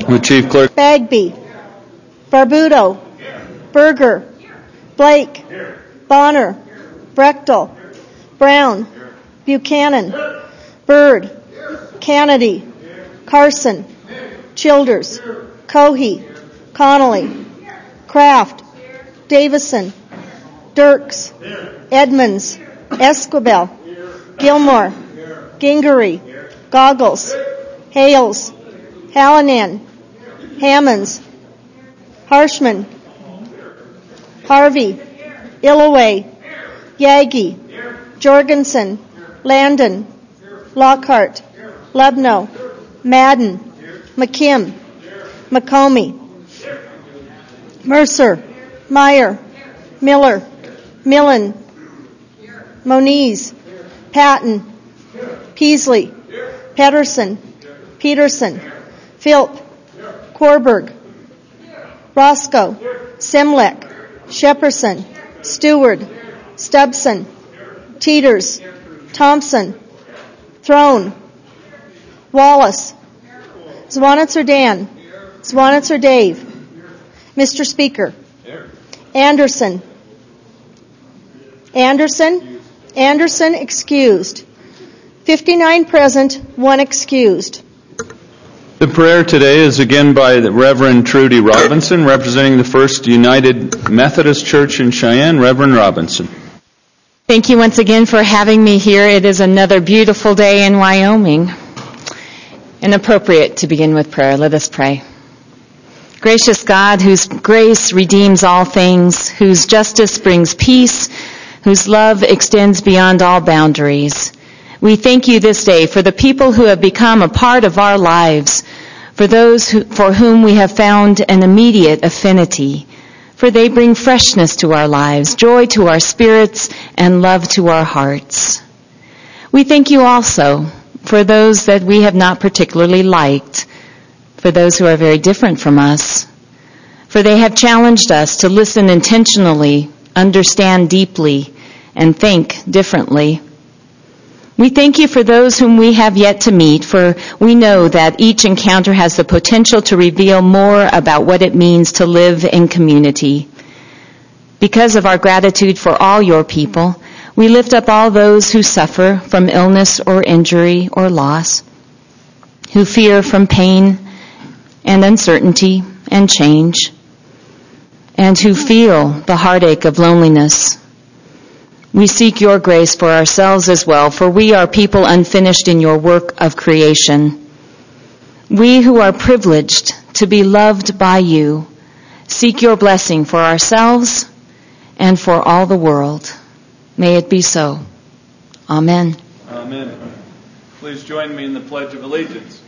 The Chief Clerk. Bagby. Barbuto. Berger. Blake. Bonner. Brechtel. Brown. Buchanan. Byrd. Kennedy. Carson. Childers. Cohey. Connolly. Kraft. Davison. Dirks. Edmonds. Esquivel. Gilmore. Gingery. Goggles. Hales. Hallinan. Hammonds. Harshman. Harvey. Illoway. Yagi. Jorgensen. Landon. Lockhart. Lebno. Madden. McKim. McComey. Mercer. Meyer. Miller. Millen. Moniz. Patton. Peasley. Pedersen. Peterson. Philp. Korberg. Roscoe. Simlek. Shepperson. Stewart. Stubson. Teeters. Thompson. Throne. Wallace. Zwanitzer Dan. Zwanitzer Dave. Mr. Speaker. Anderson. Anderson excused. 59 present, 1 excused. The prayer today is again by the Reverend Trudy Robinson, representing the First United Methodist Church in Cheyenne. Reverend Robinson. Thank you once again for having me here. It is another beautiful day in Wyoming. And appropriate to begin with prayer. Let us pray. Gracious God, whose grace redeems all things, whose justice brings peace, whose love extends beyond all boundaries, we thank you this day for the people who have become a part of our lives, for those for whom we have found an immediate affinity, for they bring freshness to our lives, joy to our spirits, and love to our hearts. We thank you also for those that we have not particularly liked, for those who are very different from us, for they have challenged us to listen intentionally, understand deeply, and think differently. We thank you for those whom we have yet to meet, for we know that each encounter has the potential to reveal more about what it means to live in community. Because of our gratitude for all your people, we lift up all those who suffer from illness or injury or loss, who fear from pain and uncertainty and change, and who feel the heartache of loneliness. We seek your grace for ourselves as well, for we are people unfinished in your work of creation. We who are privileged to be loved by you seek your blessing for ourselves and for all the world. May it be so. Amen. Amen. Please join me in the Pledge of Allegiance.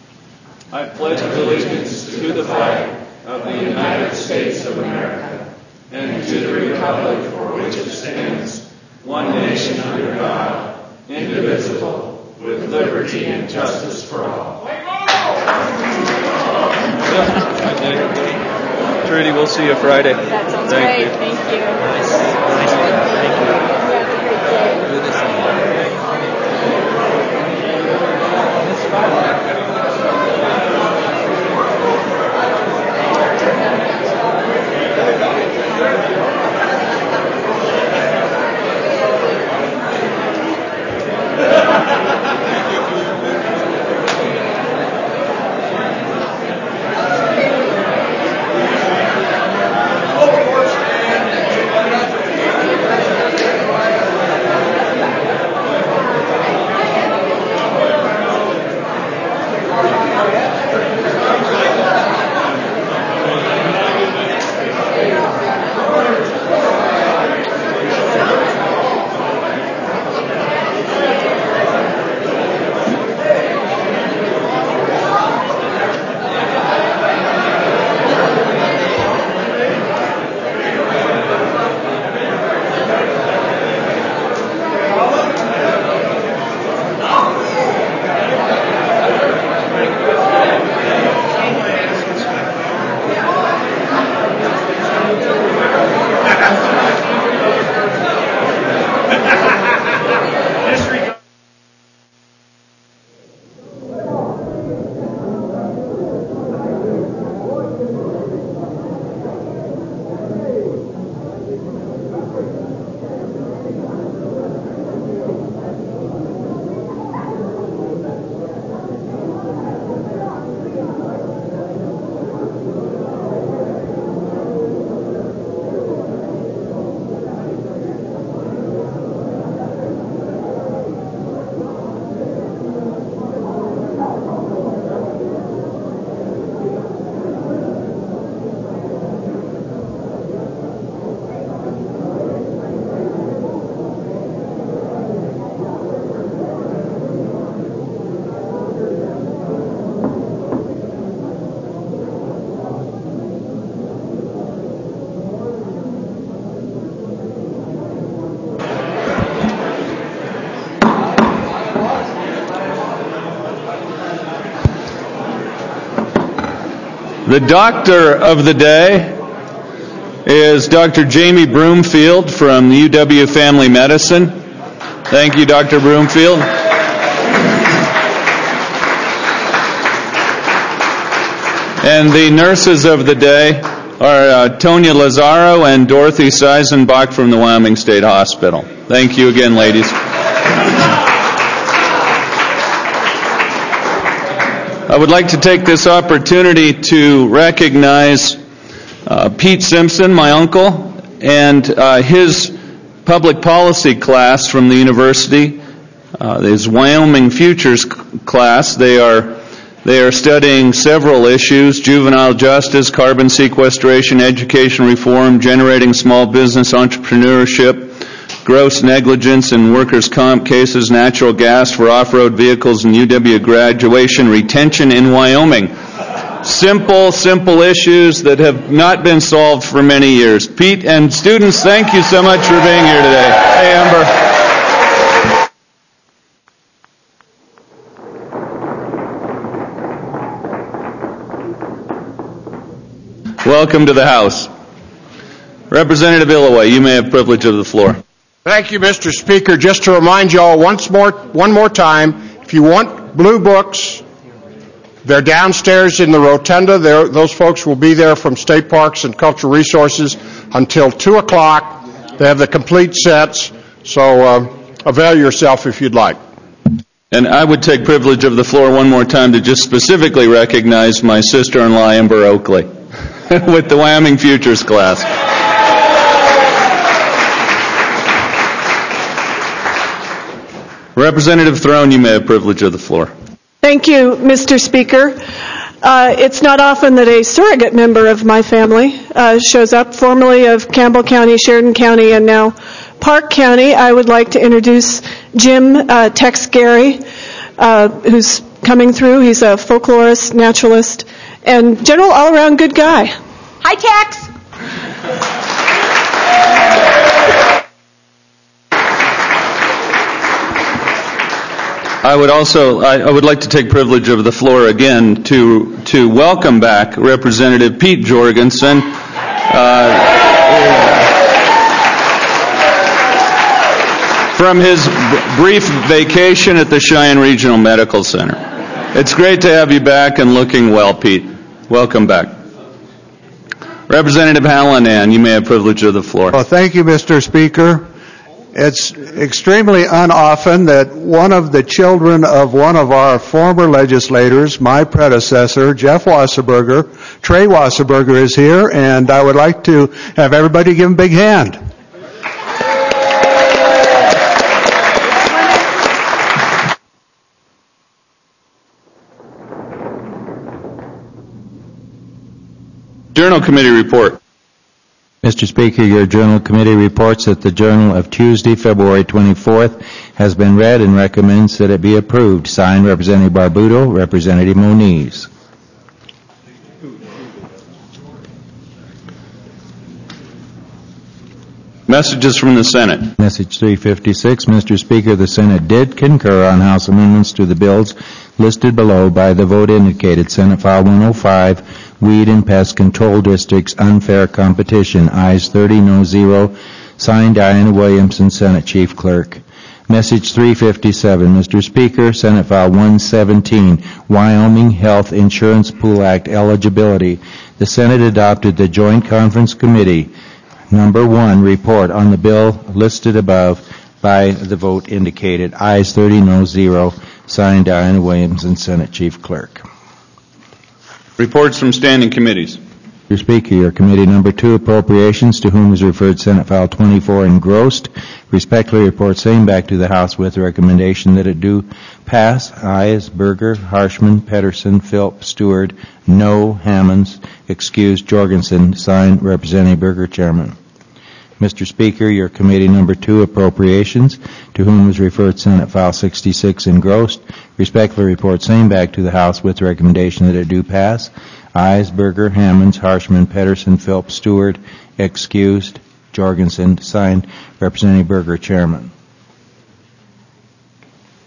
I pledge allegiance to the flag of the United States of America and to the republic for which it stands, one nation under God, indivisible, with liberty and justice for all. Trudy, we'll see you Friday. That sounds great. Thank you. The doctor of the day is Dr. Jamie Broomfield from the UW Family Medicine. Thank you, Dr. Broomfield. And the nurses of the day are Tonya Lazaro and Dorothy Seisenbach from the Wyoming State Hospital. Thank you again, ladies. I would like to take this opportunity to recognize Pete Simpson, my uncle, and his public policy class from the university, his Wyoming Futures class. They are studying several issues: juvenile justice, carbon sequestration, education reform, generating small business entrepreneurship, gross negligence in workers' comp cases, natural gas for off-road vehicles, and UW graduation retention in Wyoming. Simple issues that have not been solved for many years. Pete and students, thank you so much for being here today. Hey, Amber. Welcome to the House. Representative Illaway, you may have privilege of the floor. Thank you, Mr. Speaker. Just to remind you all one more time, if you want blue books, they're downstairs in the rotunda. Those folks will be there from State Parks and Cultural Resources until 2 o'clock. They have the complete sets, so avail yourself if you'd like. And I would take privilege of the floor one more time to just specifically recognize my sister-in-law, Amber Oakley, with the Wyoming Futures class. Representative Throne, you may have privilege of the floor. Thank you, Mr. Speaker. It's not often that a surrogate member of my family shows up, formerly of Campbell County, Sheridan County, and now Park County. I would like to introduce Jim Tex Gary, who's coming through. He's a folklorist, naturalist, and general all-around good guy. Hi, Tex. I would like to take privilege of the floor again to welcome back Representative Pete Jorgensen. From his brief vacation at the Cheyenne Regional Medical Center. It's great to have you back and looking well, Pete. Welcome back. Representative Hallinan, you may have privilege of the floor. Well, thank you, Mr. Speaker. It's extremely unoften that one of the children of one of our former legislators, my predecessor, Jeff Wasserberger, Trey Wasserberger, is here, and I would like to have everybody give him a big hand. Journal Committee report. Mr. Speaker, your Journal Committee reports that the Journal of Tuesday, February 24th has been read and recommends that it be approved. Signed, Representative Barbuto, Representative Moniz. Messages from the Senate. Message 356. Mr. Speaker, the Senate did concur on House amendments to the bills listed below by the vote indicated. Senate File 105, Weed and Pest Control Districts, Unfair Competition. Ayes 30, no 0. Signed, Diana Williamson, Senate Chief Clerk. Message 357. Mr. Speaker, Senate File 117, Wyoming Health Insurance Pool Act eligibility. The Senate adopted the Joint Conference Committee Number 1 report on the bill listed above by the vote indicated. Ayes 30, no 0. Signed, Diana Williamson, Senate Chief Clerk. Reports from standing committees. Mr. Speaker, your committee number 2, appropriations, to whom is referred Senate File 24, engrossed. Respectfully report same back to the House with the recommendation that it do pass. Ayes Berger, Harshman, Pedersen, Philp, Stewart, no Hammonds, excused Jorgensen. Signed, Representative Berger, Chairman. Mr. Speaker, your committee number 2, appropriations, to whom is referred Senate File 66, engrossed. Respectfully report same back to the House with the recommendation that it do pass. Ayes Berger, Hammonds, Harshman, Pedersen, Philp, Stewart, excused Jorgensen. Signed, Representative Berger, Chairman.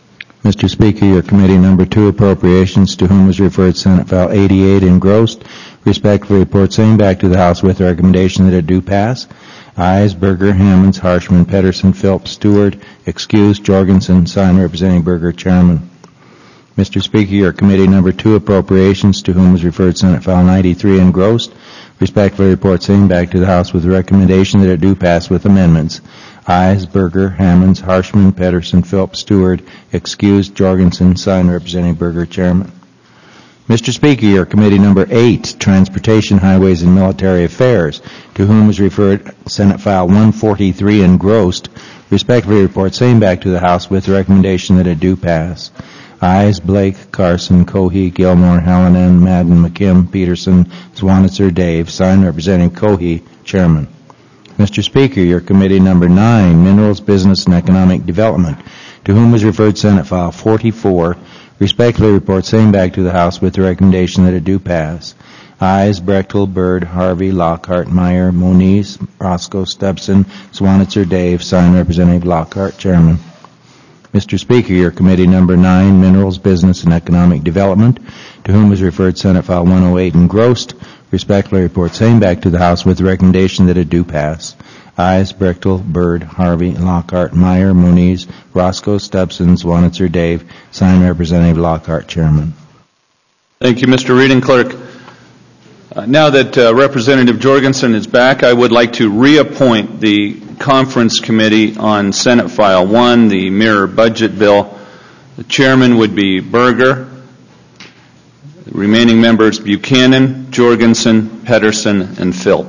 Mr. Speaker, your committee number 2, Appropriations, to whom was referred Senate File 88, engrossed, respectfully report same back to the House with the recommendation that it do pass. Ayes, Berger, Hammonds, Harshman, Pedersen, Phillips, Stewart, excused, Jorgensen, signed, Representing Berger, Chairman. Mr. Speaker, your committee number 2, Appropriations, to whom was referred Senate File 93, engrossed, respectfully report same back to the House with the recommendation that it do pass with amendments. Ayes, Berger, Hammonds, Harshman, Pedersen, Phillips, Stewart, excused, Jorgensen, signed, Representing Berger, Chairman. Mr. Speaker, your committee number 8, Transportation, Highways, and Military Affairs, to whom was referred Senate File 143, engrossed, respectfully report same back to the House with the recommendation that it do pass. Ayes, Blake, Carson, Cohey, Gilmore, Hallinan, Madden, McKim, Peterson, Zwanitzer, Dave, signed, Representing Cohey, Chairman. Mr. Speaker, your committee number 9, Minerals, Business, and Economic Development, to whom was referred Senate File 44, respectfully report same back to the House with the recommendation that it do pass. Ayes, Brechtel, Byrd, Harvey, Lockhart, Meyer, Moniz, Roscoe, Stubson, Zwanitzer, Dave, signed, Representative Lockhart, Chairman. Mr. Speaker, your committee number 9, Minerals, Business, and Economic Development, to whom was referred Senate File 108, engrossed, respectfully report same back to the House with the recommendation that it do pass. Ayes, Brechtel, Byrd, Harvey, Lockhart, Meyer, Moniz, Roscoe, Stubson, Zwanitzer, Dave, signed, Representative Lockhart, Chairman. Thank you, Mr. Reading Clerk. Now that Representative Jorgensen is back, I would like to reappoint the Conference Committee on Senate File 1, the Mirror Budget Bill. The chairman would be Berger. The remaining members, Buchanan, Jorgensen, Pedersen, and Phil.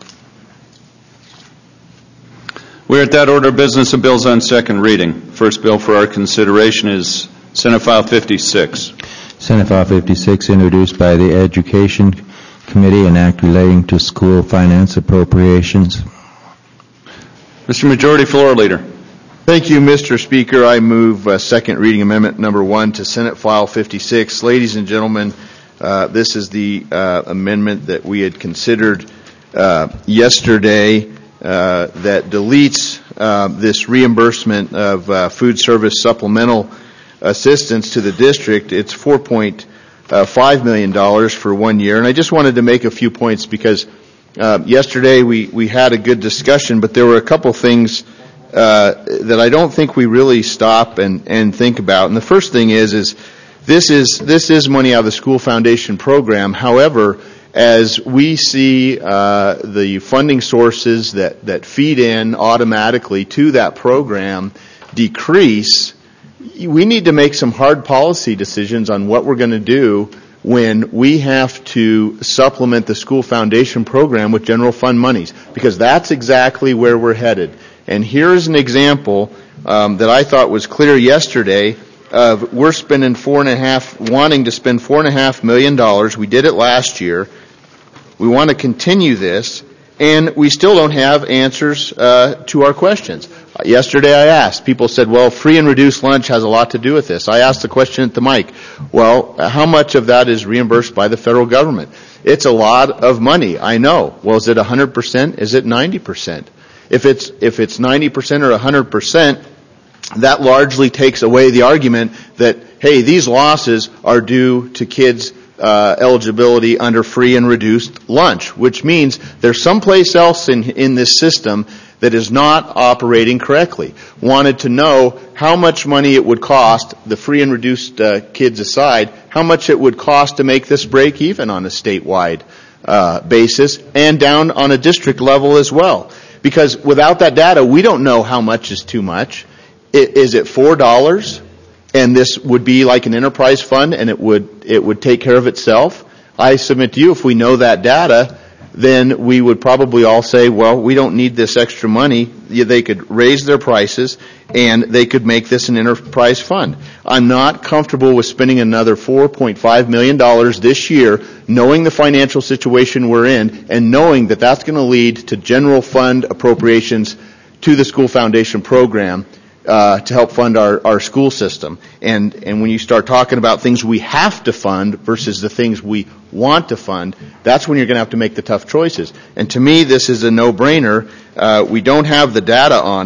We're at that order of business of bills on second reading. First bill for our consideration is Senate File 56. Senate File 56, introduced by the Education Committee, an act relating to school finance appropriations. Mr. Majority Floor Leader. Thank you, Mr. Speaker. I move second reading amendment number 1 to Senate File 56. Ladies and gentlemen, this is the amendment that we had considered yesterday that deletes this reimbursement of food service supplemental assistance to the district. It's $4.5 million for 1 year. And I just wanted to make a few points because yesterday we had a good discussion, but there were a couple things that I don't think we really stop and think about. And the first thing is this is money out of the school foundation program. However, as we see the funding sources that feed in automatically to that program decrease, we need to make some hard policy decisions on what we're going to do when we have to supplement the school foundation program with general fund monies, because that's exactly where we're headed. And here's an example that I thought was clear yesterday of we're wanting to spend $4.5 million. We did it last year. We want to continue this, and we still don't have answers to our questions. Yesterday I asked, people said, well, free and reduced lunch has a lot to do with this. I asked the question at the mic, well, how much of that is reimbursed by the federal government? It's a lot of money, I know. Well, is it 100%? Is it 90%? If it's 90% or 100%, that largely takes away the argument that, hey, these losses are due to kids' eligibility under free and reduced lunch, which means there's someplace else in this system that is not operating correctly. Wanted to know how much money it would cost, the free and reduced kids aside, how much it would cost to make this break even on a statewide basis and down on a district level as well. Because without that data, we don't know how much is too much. Is it $4? And this would be like an enterprise fund, and it would take care of itself. I submit to you, if we know that data, then we would probably all say, well, we don't need this extra money. They could raise their prices, and they could make this an enterprise fund. I'm not comfortable with spending another $4.5 million this year, knowing the financial situation we're in, and knowing that that's going to lead to general fund appropriations to the school foundation program to help fund our school system. And when you start talking about things we have to fund versus the things we want to fund, that's when you're going to have to make the tough choices. And to me, this is a no-brainer. We don't have the data on it.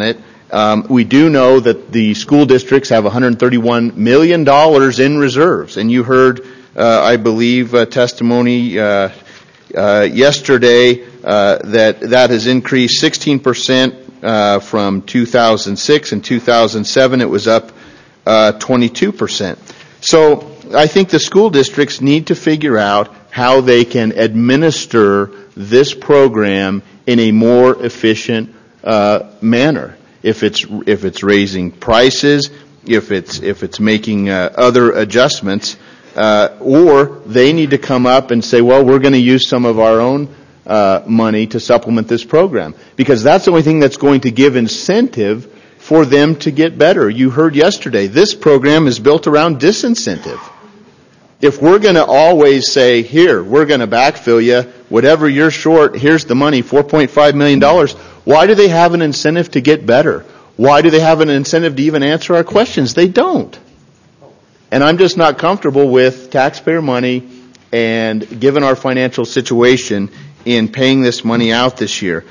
We do know that the school districts have $131 million in reserves, and you heard, I believe, testimony yesterday that has increased 16% from 2006. In 2007, it was up 22%. So I think the school districts need to figure out how they can administer this program in a more efficient manner. If it's raising prices, if it's making other adjustments, or they need to come up and say, well, we're going to use some of our own money to supplement this program, because that's the only thing that's going to give incentive for them to get better. You heard yesterday, this program is built around disincentive. If we're going to always say, here, we're going to backfill you, whatever you're short, here's the money, $4.5 million, why do they have an incentive to get better? Why do they have an incentive to even answer our questions? They don't. And I'm just not comfortable with taxpayer money and given our financial situation in paying this money out this year.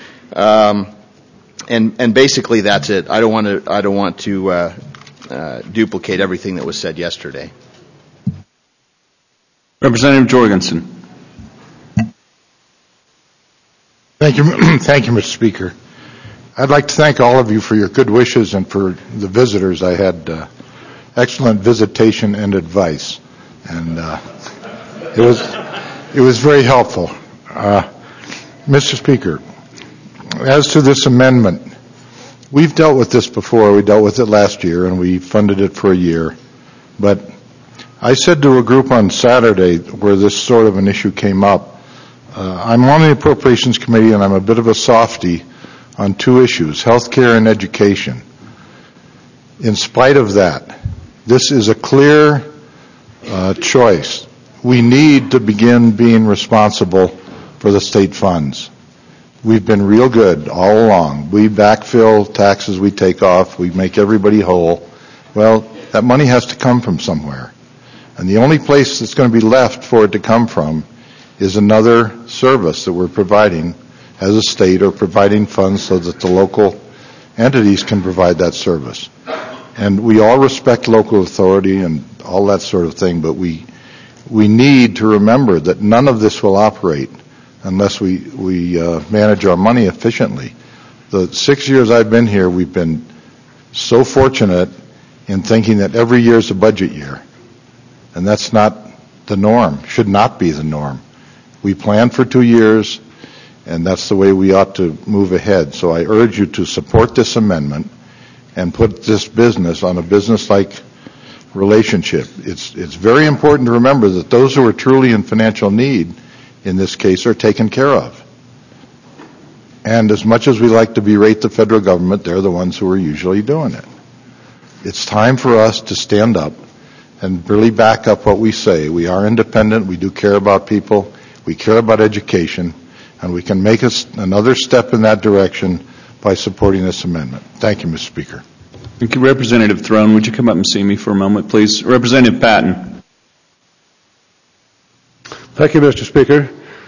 And basically that's it. I don't want to duplicate everything that was said yesterday. Representative Jorgensen. Thank you, Mr. Speaker. I'd like to thank all of you for your good wishes and for the visitors. I had excellent visitation and advice, and it was very helpful. Mr. Speaker, as to this amendment, we've dealt with this before. We dealt with it last year, and we funded it for a year. But I said to a group on Saturday where this sort of an issue came up, I'm on the Appropriations Committee, and I'm a bit of a softie on two issues, health care and education. In spite of that, this is a clear choice. We need to begin being responsible for the state funds. We've been real good all along. We backfill taxes we take off. We make everybody whole. Well, that money has to come from somewhere. And the only place that's going to be left for it to come from is another service that we're providing as a state, or providing funds so that the local entities can provide that service. And we all respect local authority and all that sort of thing, but we need to remember that none of this will operate unless we manage our money efficiently. The 6 years I've been here, we've been so fortunate in thinking that every year is a budget year. And that's not the norm, should not be the norm. We plan for 2 years, and that's the way we ought to move ahead. So I urge you to support this amendment and put this business on a business-like relationship. It's very important to remember that those who are truly in financial need in this case are taken care of. And as much as we like to berate the federal government, they're the ones who are usually doing it. It's time for us to stand up and really back up what we say. We are independent. We do care about people. We care about education. And we can make another step in that direction by supporting this amendment. Thank you, Mr. Speaker. Thank you, Representative Throne. Would you come up and see me for a moment, please? Representative Patton. Thank you, Mr. Speaker.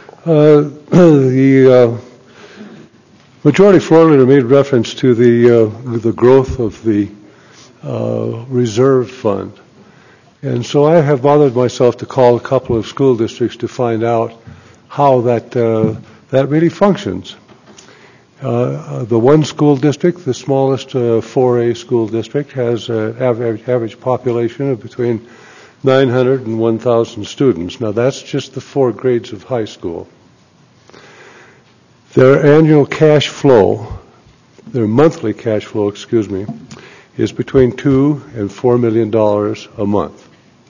The majority floor leader made reference to the growth of the reserve fund. And so I have bothered myself to call a couple of school districts to find out how that really functions. The one school district, the smallest 4A school district, has an average population of between 900 and 1,000 students. Now that's just the 4 grades of high school. Their annual cash flow, their monthly cash flow, is between $2 and $4 million a month.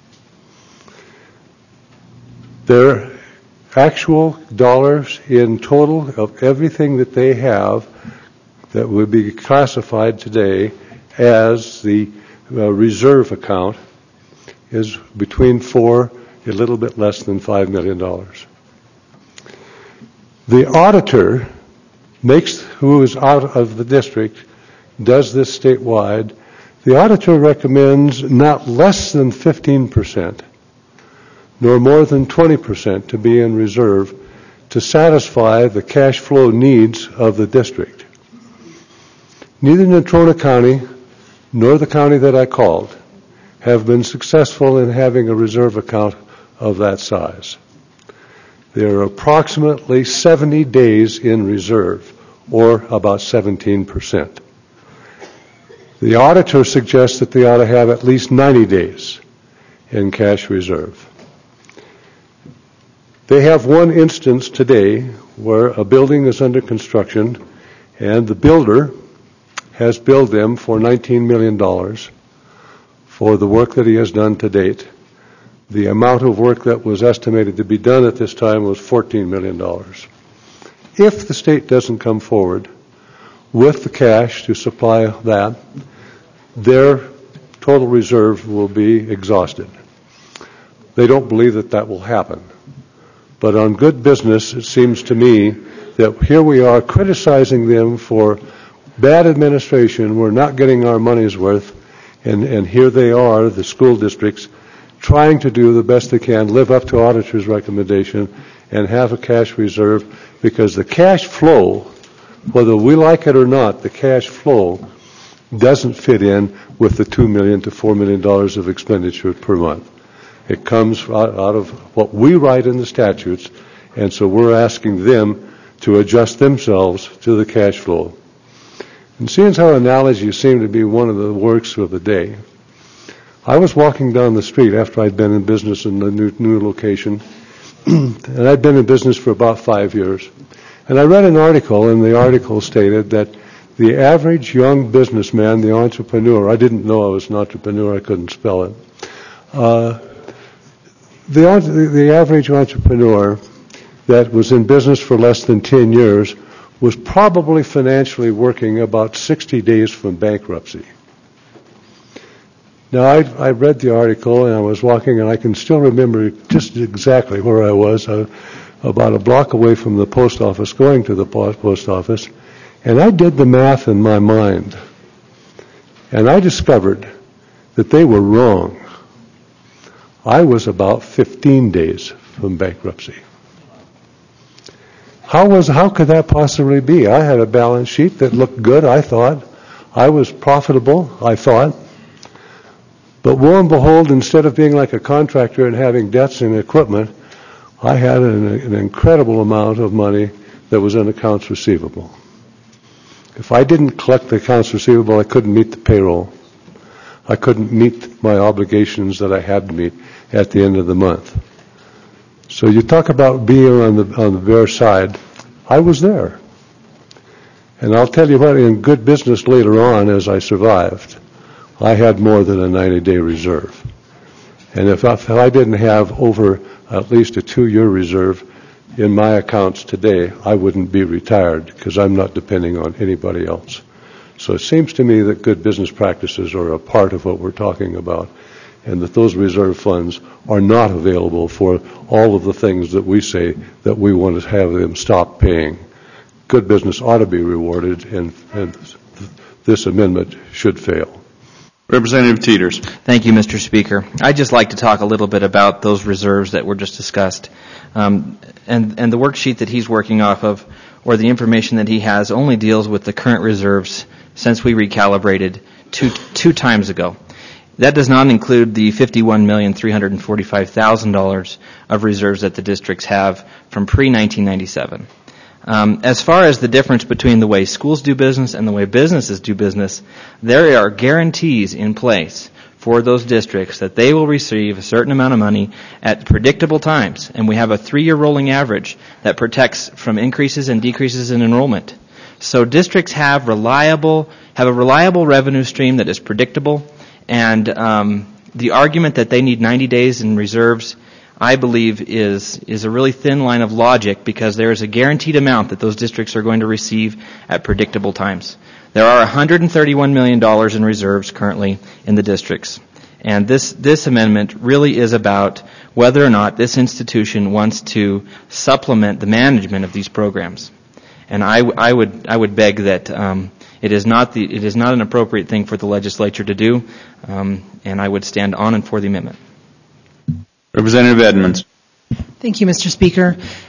Their actual dollars in total of everything that they have that would be classified today as the reserve account is between $4, a little bit less than $5 million. The auditor who is out of the district, does this statewide. The auditor recommends not less than 15%, nor more than 20% to be in reserve to satisfy the cash flow needs of the district. Neither Natrona County nor the county that I called have been successful in having a reserve account of that size. There are approximately 70 days in reserve, or about 17%. The auditor suggests that they ought to have at least 90 days in cash reserve. They have one instance today where a building is under construction and the builder has billed them for $19 million for the work that he has done to date. The amount of work that was estimated to be done at this time was $14 million. If the state doesn't come forward with the cash to supply that, their total reserve will be exhausted. They don't believe that that will happen. But on good business, it seems to me that here we are criticizing them for bad administration. We're not getting our money's worth. And here they are, the school districts, trying to do the best they can, live up to auditor's recommendation, and have a cash reserve, because the cash flow, whether we like it or not, the cash flow doesn't fit in with the $2 million to $4 million of expenditure per month. It comes out of what we write in the statutes, and so we're asking them to adjust themselves to the cash flow. And seeing as how analogy seemed to be one of the works of the day, I was walking down the street after I'd been in business in the new location, and I'd been in business for about 5 years. And I read an article, and the article stated that the average young businessman, the entrepreneur, I didn't know I was an entrepreneur, I couldn't spell it. The average entrepreneur that was in business for less than 10 years was probably financially working about 60 days from bankruptcy. Now, I read the article, and I was walking, and I can still remember just exactly where I was, about a block away from the post office, going to the post office, and I did the math in my mind, and I discovered that they were wrong. I was about 15 days from bankruptcy. How could that possibly be? I had a balance sheet that looked good, I thought. I was profitable, I thought. But lo and behold, instead of being like a contractor and having debts and equipment, I had an incredible amount of money that was in accounts receivable. If I didn't collect the accounts receivable, I couldn't meet the payroll. I couldn't meet my obligations that I had to meet at the end of the month. So you talk about being on the bare side. I was there. And I'll tell you what, in good business later on, as I survived, I had more than a 90-day reserve. And if I didn't have over at least a 2-year reserve in my accounts today, I wouldn't be retired, because I'm not depending on anybody else. So it seems to me that good business practices are a part of what we're talking about, and that those reserve funds are not available for all of the things that we say that we want to have them stop paying. Good business ought to be rewarded, and this amendment should fail. Representative Teeters. Thank you, Mr. Speaker. I'd just like to talk a little bit about those reserves that were just discussed. And the worksheet that he's working off of, or the information that he has, only deals with the current reserves since we recalibrated two times ago. That does not include the $51,345,000 of reserves that the districts have from pre-1997. As far as the difference between the way schools do business and the way businesses do business, there are guarantees in place for those districts that they will receive a certain amount of money at predictable times. And we have a 3-year rolling average that protects from increases and decreases in enrollment. So districts have a reliable revenue stream that is predictable. And the argument that they need 90 days in reserves, I believe, is a really thin line of logic, because there is a guaranteed amount that those districts are going to receive at predictable times. There are $131 million in reserves currently in the districts. And this amendment really is about whether or not this institution wants to supplement the management of these programs. And I would beg that it is not an appropriate thing for the legislature to do, and I would stand on and for the amendment. Representative Edmonds. Thank you, Mr. Speaker.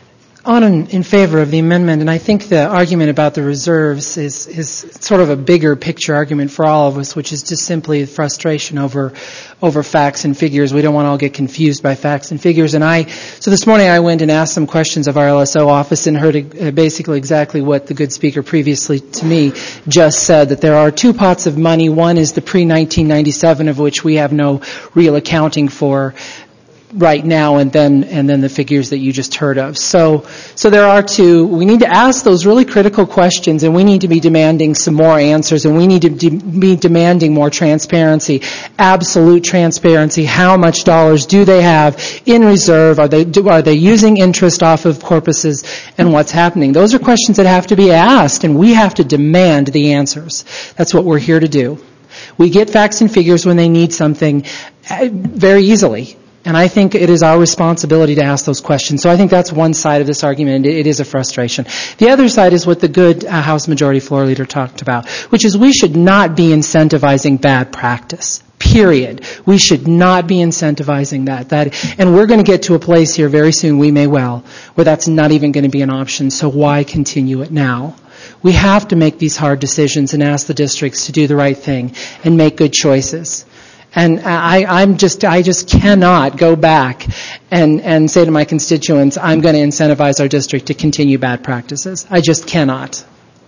in favor of the amendment, and I think the argument about the reserves is sort of a bigger picture argument for all of us, which is just simply frustration over facts and figures. We don't want to all get confused by facts and figures. So this morning I went and asked some questions of our LSO office and heard basically exactly what the good speaker previously to me just said, that there are two pots of money. One is the pre-1997, of which we have no real accounting for right now, and then the figures that you just heard of. So there are two. We need to ask those really critical questions, and we need to be demanding some more answers, and we need to be demanding more transparency, absolute transparency. How much dollars do they have in reserve? Are they using interest off of corpuses, and what's happening? Those are questions that have to be asked, and we have to demand the answers. That's what we're here to do. We get facts and figures when they need something very easily. And I think it is our responsibility to ask those questions. So I think that's one side of this argument. It is a frustration. The other side is what the good House Majority Floor Leader talked about, which is we should not be incentivizing bad practice. Period. We should not be incentivizing that. And we're going to get to a place here very soon, we may well, where that's not even going to be an option. So why continue it now? We have to make these hard decisions and ask the districts to do the right thing and make good choices. And I just cannot go back and say to my constituents, I'm going to incentivize our district to continue bad practices. I just cannot.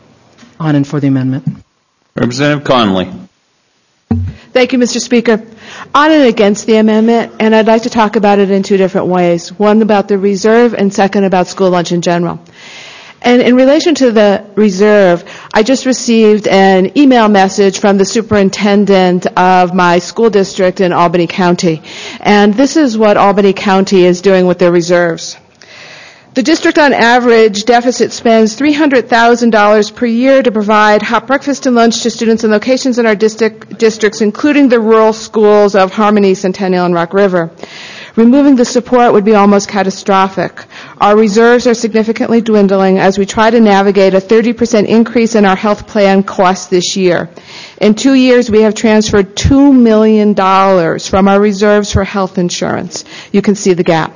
On and for the amendment. Representative Connolly. Thank you, Mr. Speaker. On and against the amendment, and I'd like to talk about it in two different ways. One about the reserve, and second about school lunch in general. And in relation to the reserve, I just received an email message from the superintendent of my school district in Albany County. And this is what Albany County is doing with their reserves. The district on average deficit spends $300,000 per year to provide hot breakfast and lunch to students in locations in our districts, including the rural schools of Harmony, Centennial, and Rock River. Removing the support would be almost catastrophic. Our reserves are significantly dwindling as we try to navigate a 30% increase in our health plan costs this year. In 2 years, we have transferred $2 million from our reserves for health insurance. You can see the gap.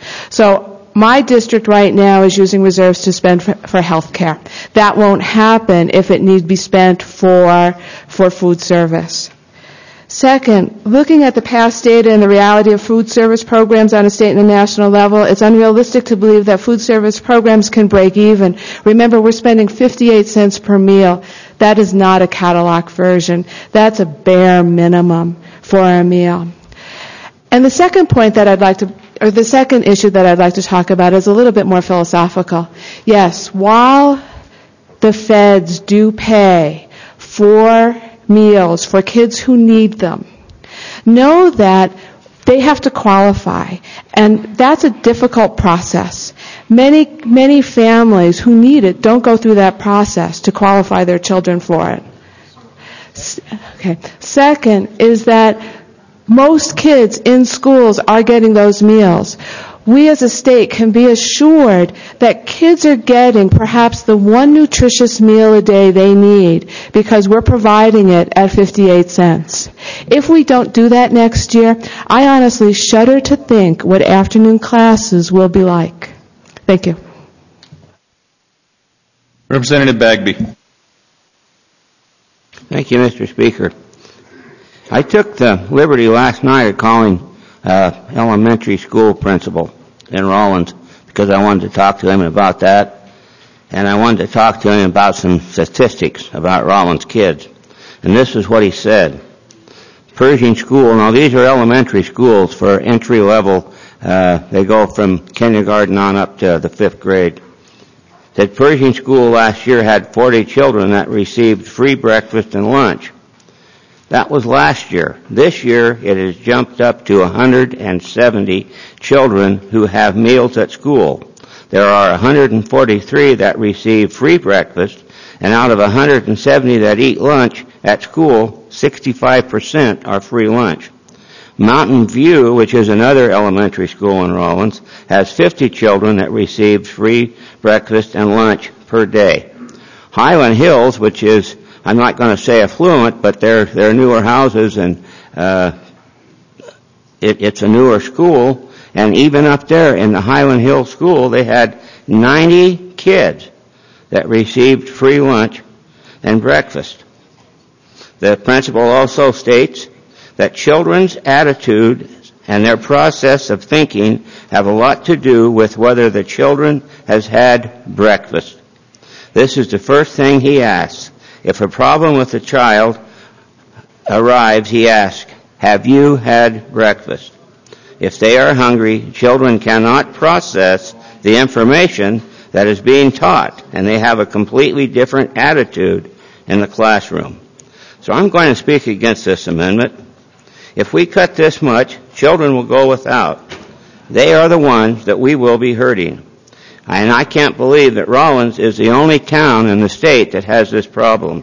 So my district right now is using reserves to spend for health care. That won't happen if it needs to be spent for food service. Second, looking at the past data and the reality of food service programs on a state and a national level, it's unrealistic to believe that food service programs can break even. Remember, we're spending 58 cents per meal. That is not a Cadillac version. That's a bare minimum for a meal. And the second point that the second issue that I'd like to talk about is a little bit more philosophical. Yes, while the feds do pay for meals for kids who need them, know that they have to qualify, and that's a difficult process. Many families who need it don't go through that process to qualify their children for it. Okay. Second is that most kids in schools are getting those meals. We as a state can be assured that kids are getting perhaps the one nutritious meal a day they need because we're providing it at 58 cents. If we don't do that next year, I honestly shudder to think what afternoon classes will be like. Thank you. Representative Bagby. Thank you, Mr. Speaker. I took the liberty last night of calling elementary school principal in Rawlins because I wanted to talk to him about that, and I wanted to talk to him about some statistics about Rawlins kids. And this is what he said. Pershing School, now these are elementary schools for entry level, they go from kindergarten on up to the 5th grade. That Pershing School last year had 40 children that received free breakfast and lunch. That was last year. This year, it has jumped up to 170 children who have meals at school. There are 143 that receive free breakfast, and out of 170 that eat lunch at school, 65% are free lunch. Mountain View, which is another elementary school in Rawlins, has 50 children that receive free breakfast and lunch per day. Highland Hills, which is, I'm not going to say affluent, but they're newer houses, and it's a newer school, And even up there in the Highland Hill School, they had 90 kids that received free lunch and breakfast. The principal also states that children's attitude and their process of thinking have a lot to do with whether the children has had breakfast. This is the first thing he asks. If a problem with the child arrives, he asks, have you had breakfast? If they are hungry, children cannot process the information that is being taught, and they have a completely different attitude in the classroom. So I'm going to speak against this amendment. If we cut this much, children will go without. They are the ones that we will be hurting. And I can't believe that Rawlins is the only town in the state that has this problem.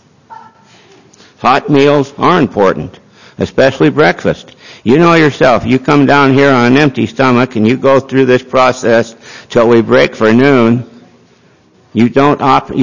Hot meals are important, especially breakfast. You know yourself, you come down here on an empty stomach and you go through this process till we break for noon. You don't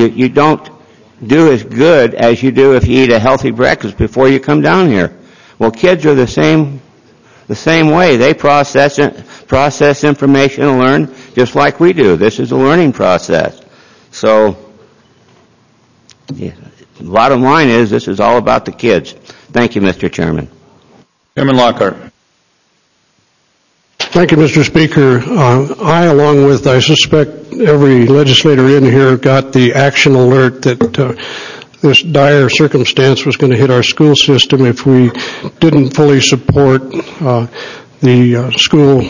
do as good as you do if you eat a healthy breakfast before you come down here. Well, kids are the same way. They process information and learn just like we do. This is a learning process. So, yeah, the bottom line is this is all about the kids. Thank you, Mr. Chairman. Chairman Lockhart. Thank you, Mr. Speaker. I, along with, I suspect, every legislator in here got the action alert that this dire circumstance was going to hit our school system if we didn't fully support the school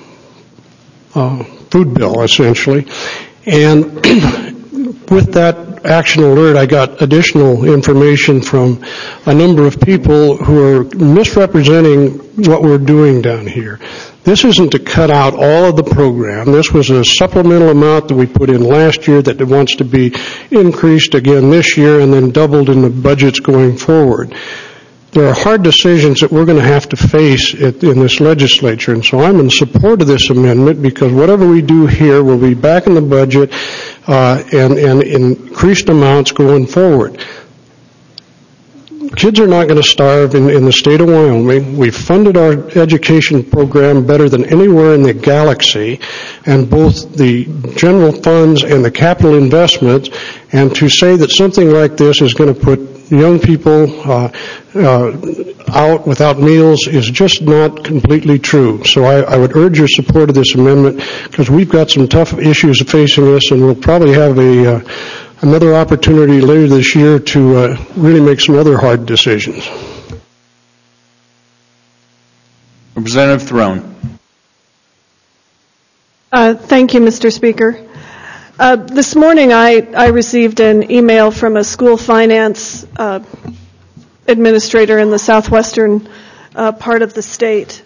food bill, essentially. And with that action alert, I got additional information from a number of people who are misrepresenting what we're doing down here. This isn't to cut out all of the program. This was a supplemental amount that we put in last year that wants to be increased again this year and then doubled in the budgets going forward. There are hard decisions that we're going to have to face in this legislature, and so I'm in support of this amendment because whatever we do here will be back in the budget and increased amounts going forward. Kids are not going to starve in the state of Wyoming. We've funded our education program better than anywhere in the galaxy, and both the general funds and the capital investments, and to say that something like this is going to put young people out without meals is just not completely true. So I would urge your support of this amendment because we've got some tough issues facing us, and we'll probably have another opportunity later this year to really make some other hard decisions. Representative Throne. Thank you, Mr. Speaker. This morning I received an email from a school finance administrator in the southwestern part of the state.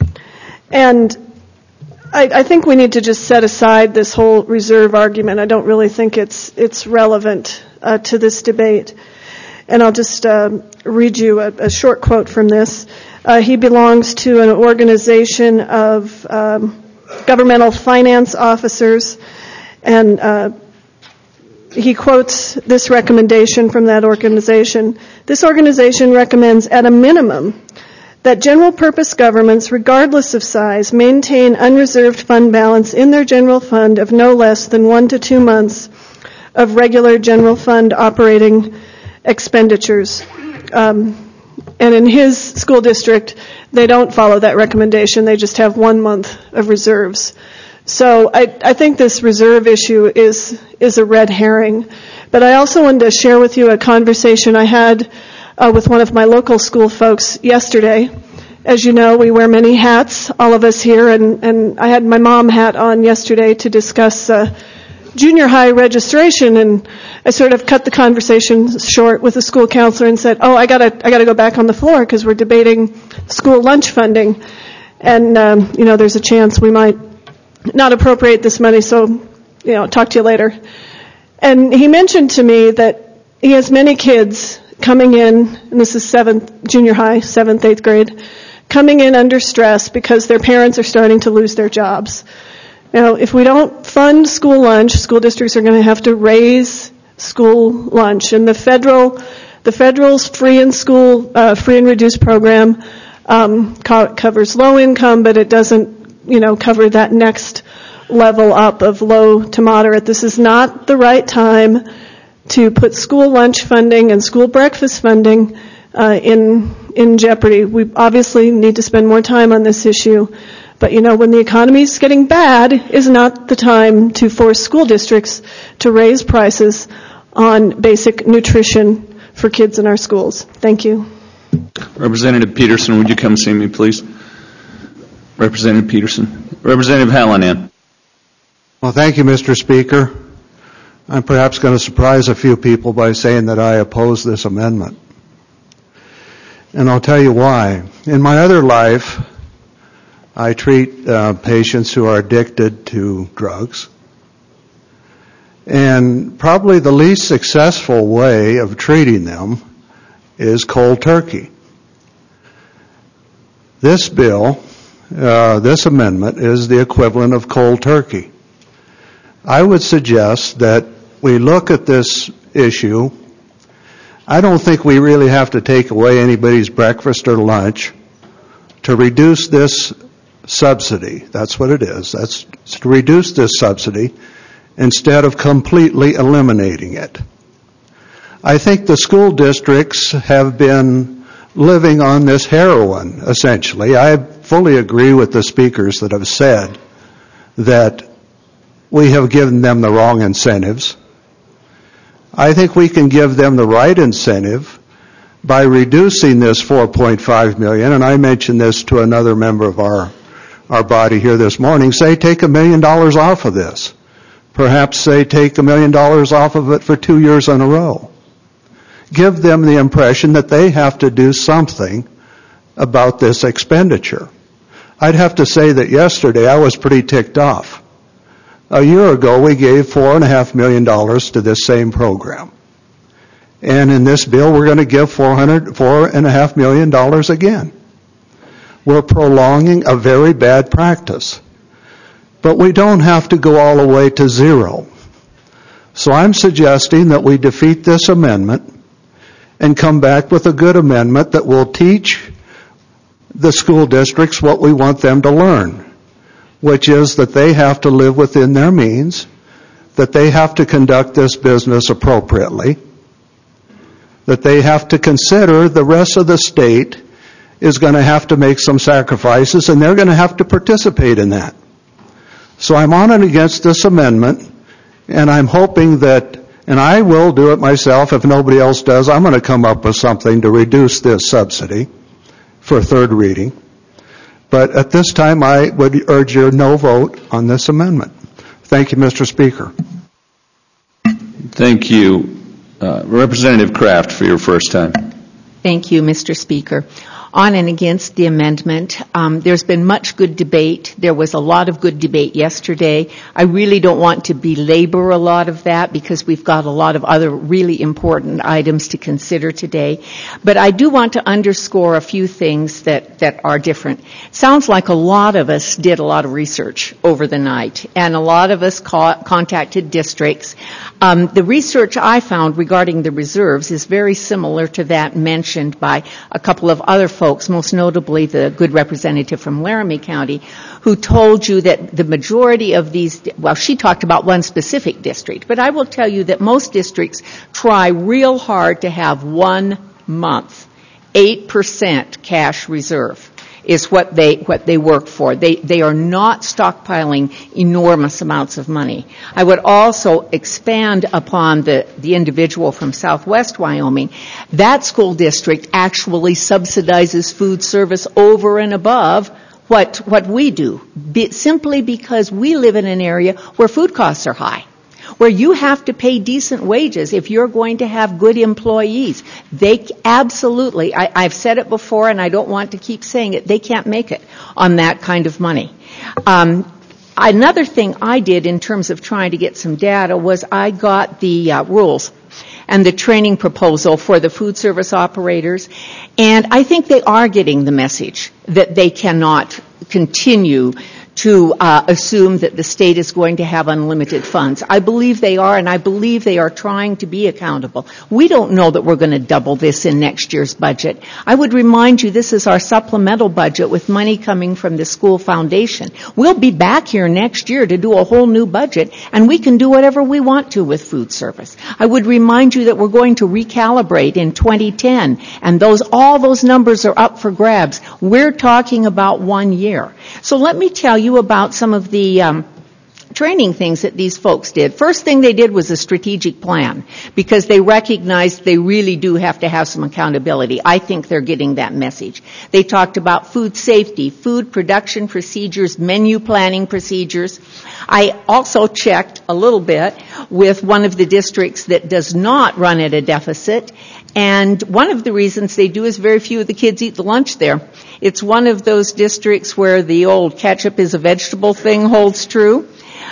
And I think we need to just set aside this whole reserve argument. I don't really think it's relevant to this debate. And I'll just read you a short quote from this. He belongs to an organization of governmental finance officers, and he quotes this recommendation from that organization. This organization recommends, at a minimum, that general-purpose governments, regardless of size, maintain unreserved fund balance in their general fund of no less than 1 to 2 months of regular general fund operating expenditures. And in his school district, they don't follow that recommendation. They just have 1 month of reserves. So I think this reserve issue is a red herring. But I also wanted to share with you a conversation I had with one of my local school folks yesterday. As you know, we wear many hats, all of us here, and I had my mom hat on yesterday to discuss junior high registration, and I sort of cut the conversation short with the school counselor and said, I gotta go back on the floor because we're debating school lunch funding, and there's a chance we might not appropriate this money, so talk to you later. And he mentioned to me that he has many kids coming in, and this is junior high, 7th, 8th grade, coming in under stress because their parents are starting to lose their jobs. Now, if we don't fund school lunch, school districts are going to have to raise school lunch. And the federal's free and reduced program covers low income, but it doesn't cover that next level up of low to moderate. This is not the right time to put school lunch funding and school breakfast funding in jeopardy. We obviously need to spend more time on this issue. But, when the economy is getting bad is not the time to force school districts to raise prices on basic nutrition for kids in our schools. Thank you. Representative Peterson, would you come see me, please? Representative Peterson. Representative Hallinan. Well, thank you, Mr. Speaker. I'm perhaps going to surprise a few people by saying that I oppose this amendment. And I'll tell you why. In my other life, I treat patients who are addicted to drugs. And probably the least successful way of treating them is cold turkey. This bill, this amendment, is the equivalent of cold turkey. I would suggest that we look at this issue. I don't think we really have to take away anybody's breakfast or lunch to reduce this subsidy. That's what it is. That's to reduce this subsidy instead of completely eliminating it. I think the school districts have been living on this heroin, essentially. I fully agree with the speakers that have said that we have given them the wrong incentives. I think we can give them the right incentive by reducing this $4.5 million, and I mentioned this to another member of our body here this morning. Say take $1 million off of this. Perhaps say take $1 million off of it for 2 years in a row. Give them the impression that they have to do something about this expenditure. I'd have to say that yesterday I was pretty ticked off. A year ago we gave $4.5 million to this same program. And in this bill we're going to give $4.5 million again. We're prolonging a very bad practice. But we don't have to go all the way to zero. So I'm suggesting that we defeat this amendment and come back with a good amendment that will teach the school districts what we want them to learn, which is that they have to live within their means, that they have to conduct this business appropriately, that they have to consider the rest of the state is going to have to make some sacrifices, and they're going to have to participate in that. So I'm on and against this amendment, and I'm hoping that, and I will do it myself if nobody else does, I'm going to come up with something to reduce this subsidy for third reading. But at this time, I would urge your no vote on this amendment. Thank you, Mr. Speaker. Thank you. Representative Kraft for your first time. Thank you, Mr. Speaker. On and against the amendment. There's been much good debate. There was a lot of good debate yesterday. I really don't want to belabor a lot of that because we've got a lot of other really important items to consider today. But I do want to underscore a few things that are different. Sounds like a lot of us did a lot of research over the night, and a lot of us contacted districts. The research I found regarding the reserves is very similar to that mentioned by a couple of other folks, most notably the good representative from Laramie County, who told you that the majority of these, well, she talked about one specific district, but I will tell you that most districts try real hard to have 1 month, 8% cash reserve is what they work for. They are not stockpiling enormous amounts of money. I would also expand upon the individual from Southwest Wyoming. That school district actually subsidizes food service over and above what we do, simply because we live in an area where food costs are high, where you have to pay decent wages if you're going to have good employees. They absolutely, I've said it before and I don't want to keep saying it, they can't make it on that kind of money. Another thing I did in terms of trying to get some data was I got the rules and the training proposal for the food service operators, and I think they are getting the message that they cannot continue to assume that the state is going to have unlimited funds. I believe they are, and I believe they are trying to be accountable. We don't know that we're going to double this in next year's budget. I would remind you this is our supplemental budget with money coming from the school foundation. We'll be back here next year to do a whole new budget, and we can do whatever we want to with food service. I would remind you that we're going to recalibrate in 2010, and all those numbers are up for grabs. We're talking about 1 year. So let me tell you about some of the training things that these folks did. First thing they did was a strategic plan, because they recognized they really do have to have some accountability. I think they're getting that message. They talked about food safety, food production procedures, menu planning procedures. I also checked a little bit with one of the districts that does not run at a deficit, and one of the reasons they do is very few of the kids eat the lunch there. It's one of those districts where the old ketchup is a vegetable thing holds true.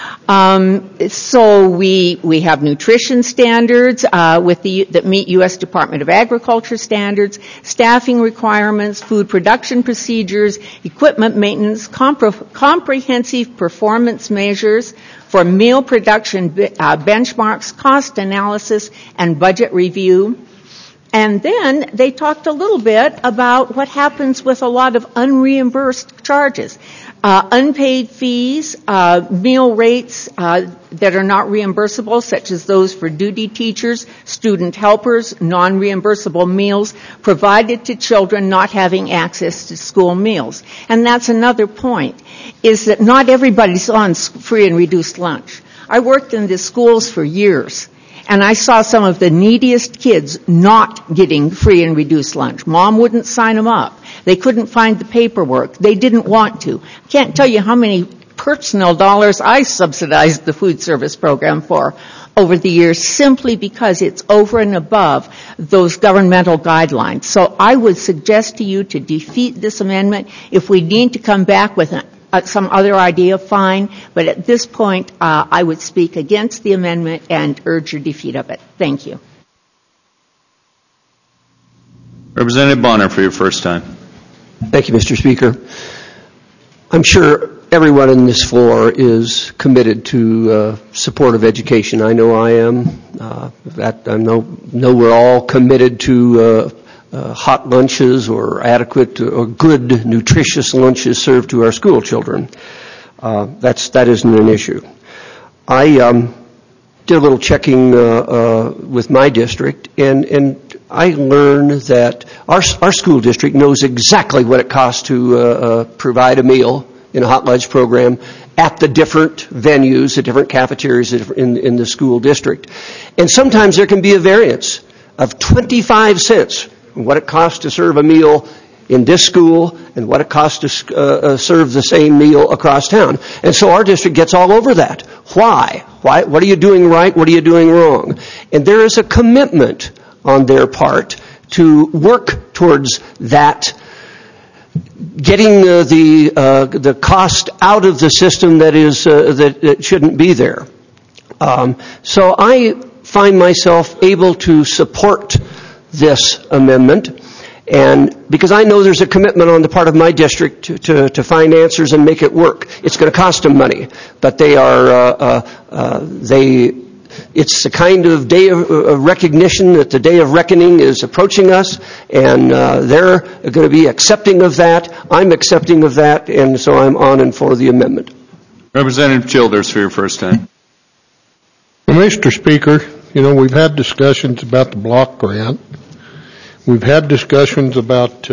So we have nutrition standards that meet U.S. Department of Agriculture standards, staffing requirements, food production procedures, equipment maintenance, comprehensive performance measures for meal production benchmarks, cost analysis, and budget review. And then they talked a little bit about what happens with a lot of unreimbursed charges. Unpaid fees, meal rates that are not reimbursable, such as those for duty teachers, student helpers, non-reimbursable meals provided to children not having access to school meals. And that's another point, is that not everybody's on free and reduced lunch. I worked in the schools for years, and I saw some of the neediest kids not getting free and reduced lunch. Mom wouldn't sign them up. They couldn't find the paperwork. They didn't want to. I can't tell you how many personal dollars I subsidized the food service program for over the years, simply because it's over and above those governmental guidelines. So I would suggest to you to defeat this amendment. If we need to come back with some other idea, fine. But at this point, I would speak against the amendment and urge your defeat of it. Thank you. Representative Bonner for your first time. Thank you, Mr. Speaker. I'm sure everyone in this floor is committed to support of education. I know I am. I know we're all committed to hot lunches or adequate or good, nutritious lunches served to our school children. That isn't an issue. I did a little checking with my district, and I learned that our school district knows exactly what it costs to provide a meal in a hot lunch program at the different venues, the different cafeterias in the school district. And sometimes there can be a variance of 25 cents from what it costs to serve a meal in this school and what it costs to serve the same meal across town. And so our district gets all over that. Why? What are you doing right? What are you doing wrong? And there is a commitment on their part to work towards that, getting the cost out of the system that shouldn't be there. So I find myself able to support this amendment, and because I know there's a commitment on the part of my district to find answers and make it work. It's going to cost them money, but it's the kind of day of recognition that the day of reckoning is approaching us, and they're going to be accepting of that. I'm accepting of that, and so I'm on and for the amendment. Representative Childers for your first time. Well, Mr. Speaker, we've had discussions about the block grant. We've had discussions about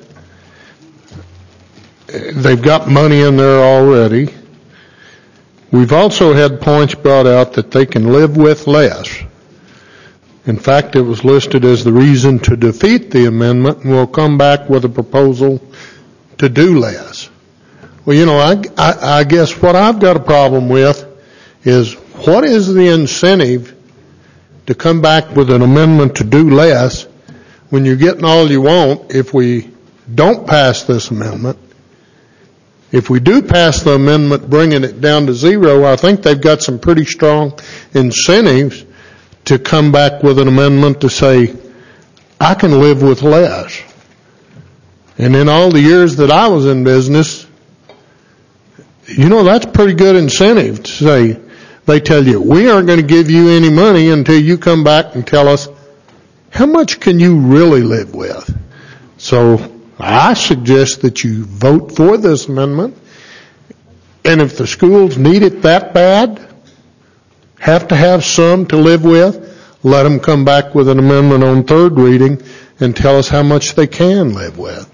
they've got money in there already. We've also had points brought out that they can live with less. In fact, it was listed as the reason to defeat the amendment, and we'll come back with a proposal to do less. Well, I guess what I've got a problem with is, what is the incentive to come back with an amendment to do less when you're getting all you want if we don't pass this amendment? If we do pass the amendment bringing it down to zero, I think they've got some pretty strong incentives to come back with an amendment to say, I can live with less. And in all the years that I was in business, That's pretty good incentive to say, they tell you, we aren't going to give you any money until you come back and tell us how much can you really live with. So I suggest that you vote for this amendment, and if the schools need it that bad, have to have some to live with, let them come back with an amendment on third reading and tell us how much they can live with.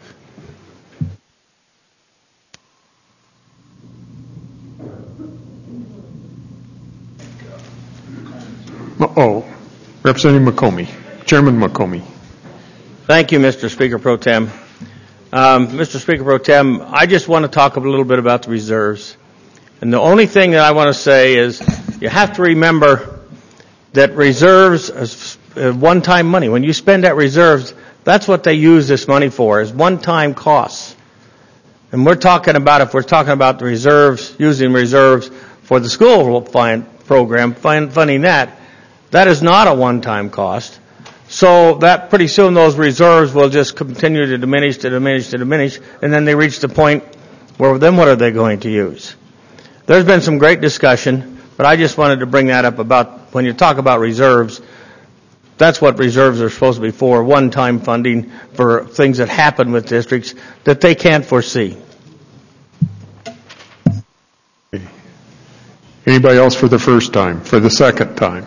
Representative McComey. Chairman McComey. Thank you, Mr. Speaker Pro Tem. Mr. Speaker Pro Tem, I just want to talk a little bit about the reserves. And the only thing that I want to say is you have to remember that reserves is one-time money. When you spend that reserves, that's what they use this money for, is one-time costs. And if we're talking about the reserves, using reserves for the school program, funding that is not a one-time cost. So that pretty soon those reserves will just continue to diminish, and then they reach the point where then what are they going to use? There's been some great discussion, but I just wanted to bring that up about when you talk about reserves, that's what reserves are supposed to be for, one-time funding for things that happen with districts that they can't foresee. Anybody else for the first time? For the second time?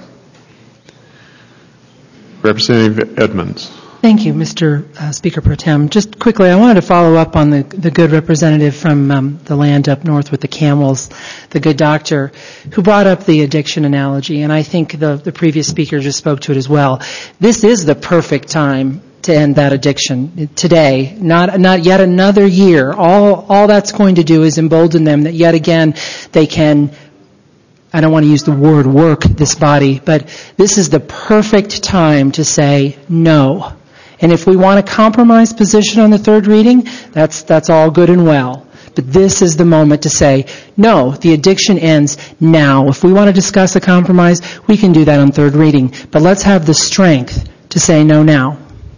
Representative Edmonds. Thank you, Mr. Speaker Pro Tem. Just quickly, I wanted to follow up on the good representative from the land up north with the camels, the good doctor, who brought up the addiction analogy, and I think the previous speaker just spoke to it as well. This is the perfect time to end that addiction today, not yet another year. All that's going to do is embolden them that yet again they can, I don't want to use the word work this body, but this is the perfect time to say no. And if we want a compromise position on the third reading, that's all good and well. But this is the moment to say, no, the addiction ends now. If we want to discuss a compromise, we can do that on third reading. But let's have the strength to say no now.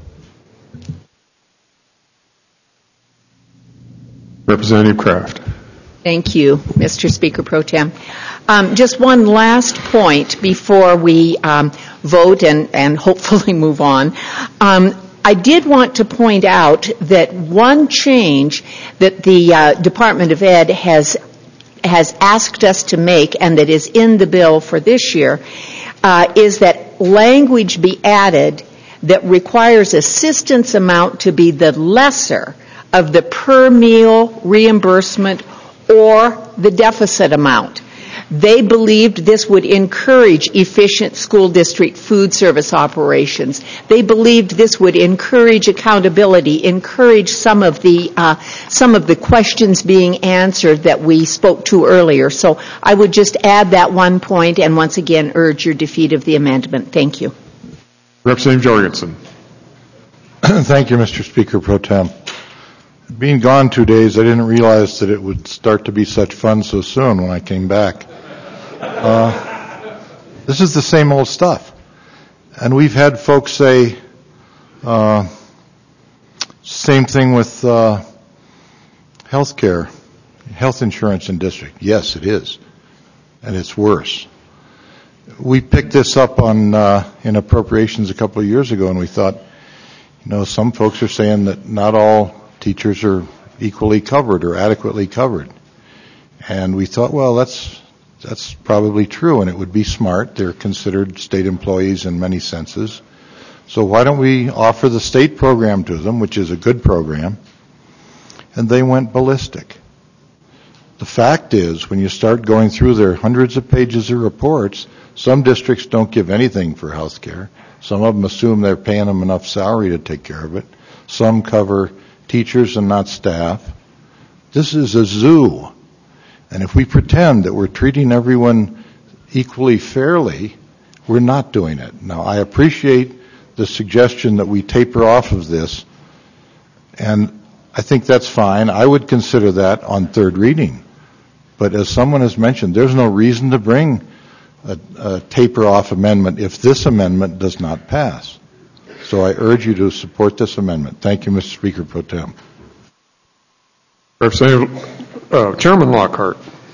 Representative Kraft. Thank you, Mr. Speaker Pro Tem. Just one last point before we vote and hopefully move on. I did want to point out that one change that the Department of Ed has asked us to make and that is in the bill for this year is that language be added that requires assistance amount to be the lesser of the per meal reimbursement or the deficit amount. They believed this would encourage efficient school district food service operations. They believed this would encourage accountability, encourage some of the questions being answered that we spoke to earlier. So I would just add that one point and once again urge your defeat of the amendment. Thank you. Representative Jorgensen. Thank you, Mr. Speaker Pro Tem. Being gone 2 days, I didn't realize that it would start to be such fun so soon when I came back. This is the same old stuff. And we've had folks say, same thing with health care, health insurance in district. Yes, it is. And it's worse. We picked this up in appropriations a couple of years ago, and we thought, some folks are saying that not all teachers are equally covered or adequately covered. And we thought, well, that's probably true, and it would be smart. They're considered state employees in many senses. So why don't we offer the state program to them, which is a good program, and they went ballistic. The fact is, when you start going through their hundreds of pages of reports, some districts don't give anything for health care. Some of them assume they're paying them enough salary to take care of it. Some cover teachers and not staff. This is a zoo. And if we pretend that we're treating everyone equally fairly, we're not doing it. Now, I appreciate the suggestion that we taper off of this, and I think that's fine. I would consider that on third reading. But as someone has mentioned, there's no reason to bring a taper-off amendment if this amendment does not pass. So I urge you to support this amendment. Thank you, Mr. Speaker Pro Tem. Representative Chairman Lockhart.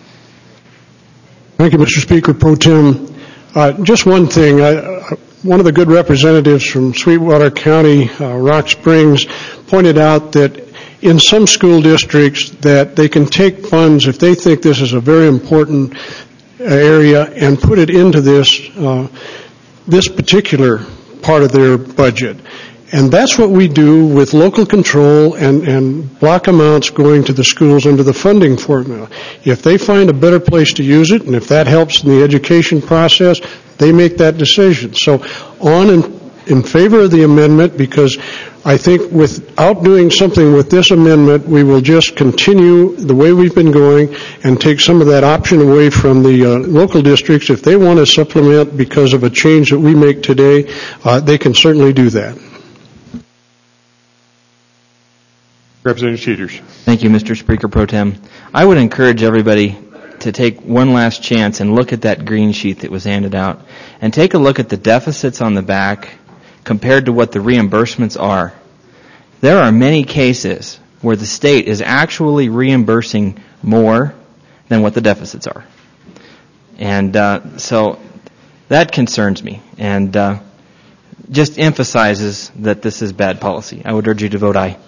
Thank you, Mr. Speaker Pro Tem. Just one thing. One of the good representatives from Sweetwater County, Rock Springs, pointed out that in some school districts that they can take funds if they think this is a very important area and put it into this particular part of their budget. And that's what we do with local control and block amounts going to the schools under the funding formula. If they find a better place to use it, and if that helps in the education process, they make that decision. So in favor of the amendment, because I think without doing something with this amendment, we will just continue the way we've been going and take some of that option away from the local districts. If they want to supplement because of a change that we make today, they can certainly do that. Representative Cheters. Thank you, Mr. Speaker Pro Tem. I would encourage everybody to take one last chance and look at that green sheet that was handed out and take a look at the deficits on the back compared to what the reimbursements are. There are many cases where the state is actually reimbursing more than what the deficits are. And so that concerns me and just emphasizes that this is bad policy. I would urge you to vote aye.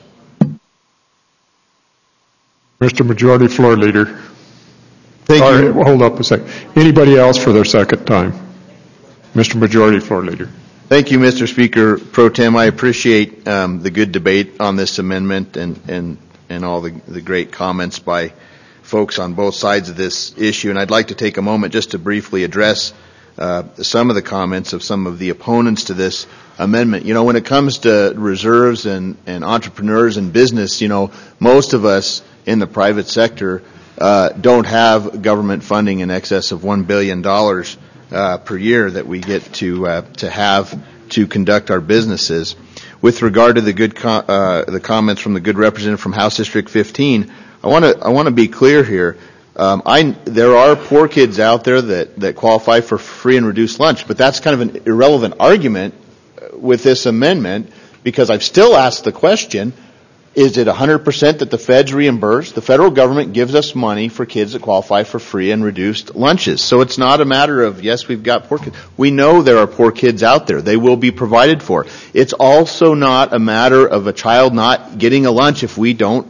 Mr. Majority Floor Leader. Thank you. Hold up a second. Anybody else for their second time? Mr. Majority Floor Leader. Thank you, Mr. Speaker Pro Tem. I appreciate the good debate on this amendment and all the great comments by folks on both sides of this issue. And I'd like to take a moment just to briefly address some of the comments of some of the opponents to this amendment. You know, when it comes to reserves and entrepreneurs and business, you know, most of us in the private sector don't have government funding in excess of $1 billion per year that we get to have to conduct our businesses. With regard to the comments from the good representative from House District 15, I want to be clear here. There are poor kids out there that qualify for free and reduced lunch, but that's kind of an irrelevant argument with this amendment because I've still asked the question, is it 100% that the feds reimburse? The federal government gives us money for kids that qualify for free and reduced lunches. So it's not a matter of, yes, we've got poor kids. We know there are poor kids out there. They will be provided for. It's also not a matter of a child not getting a lunch if we don't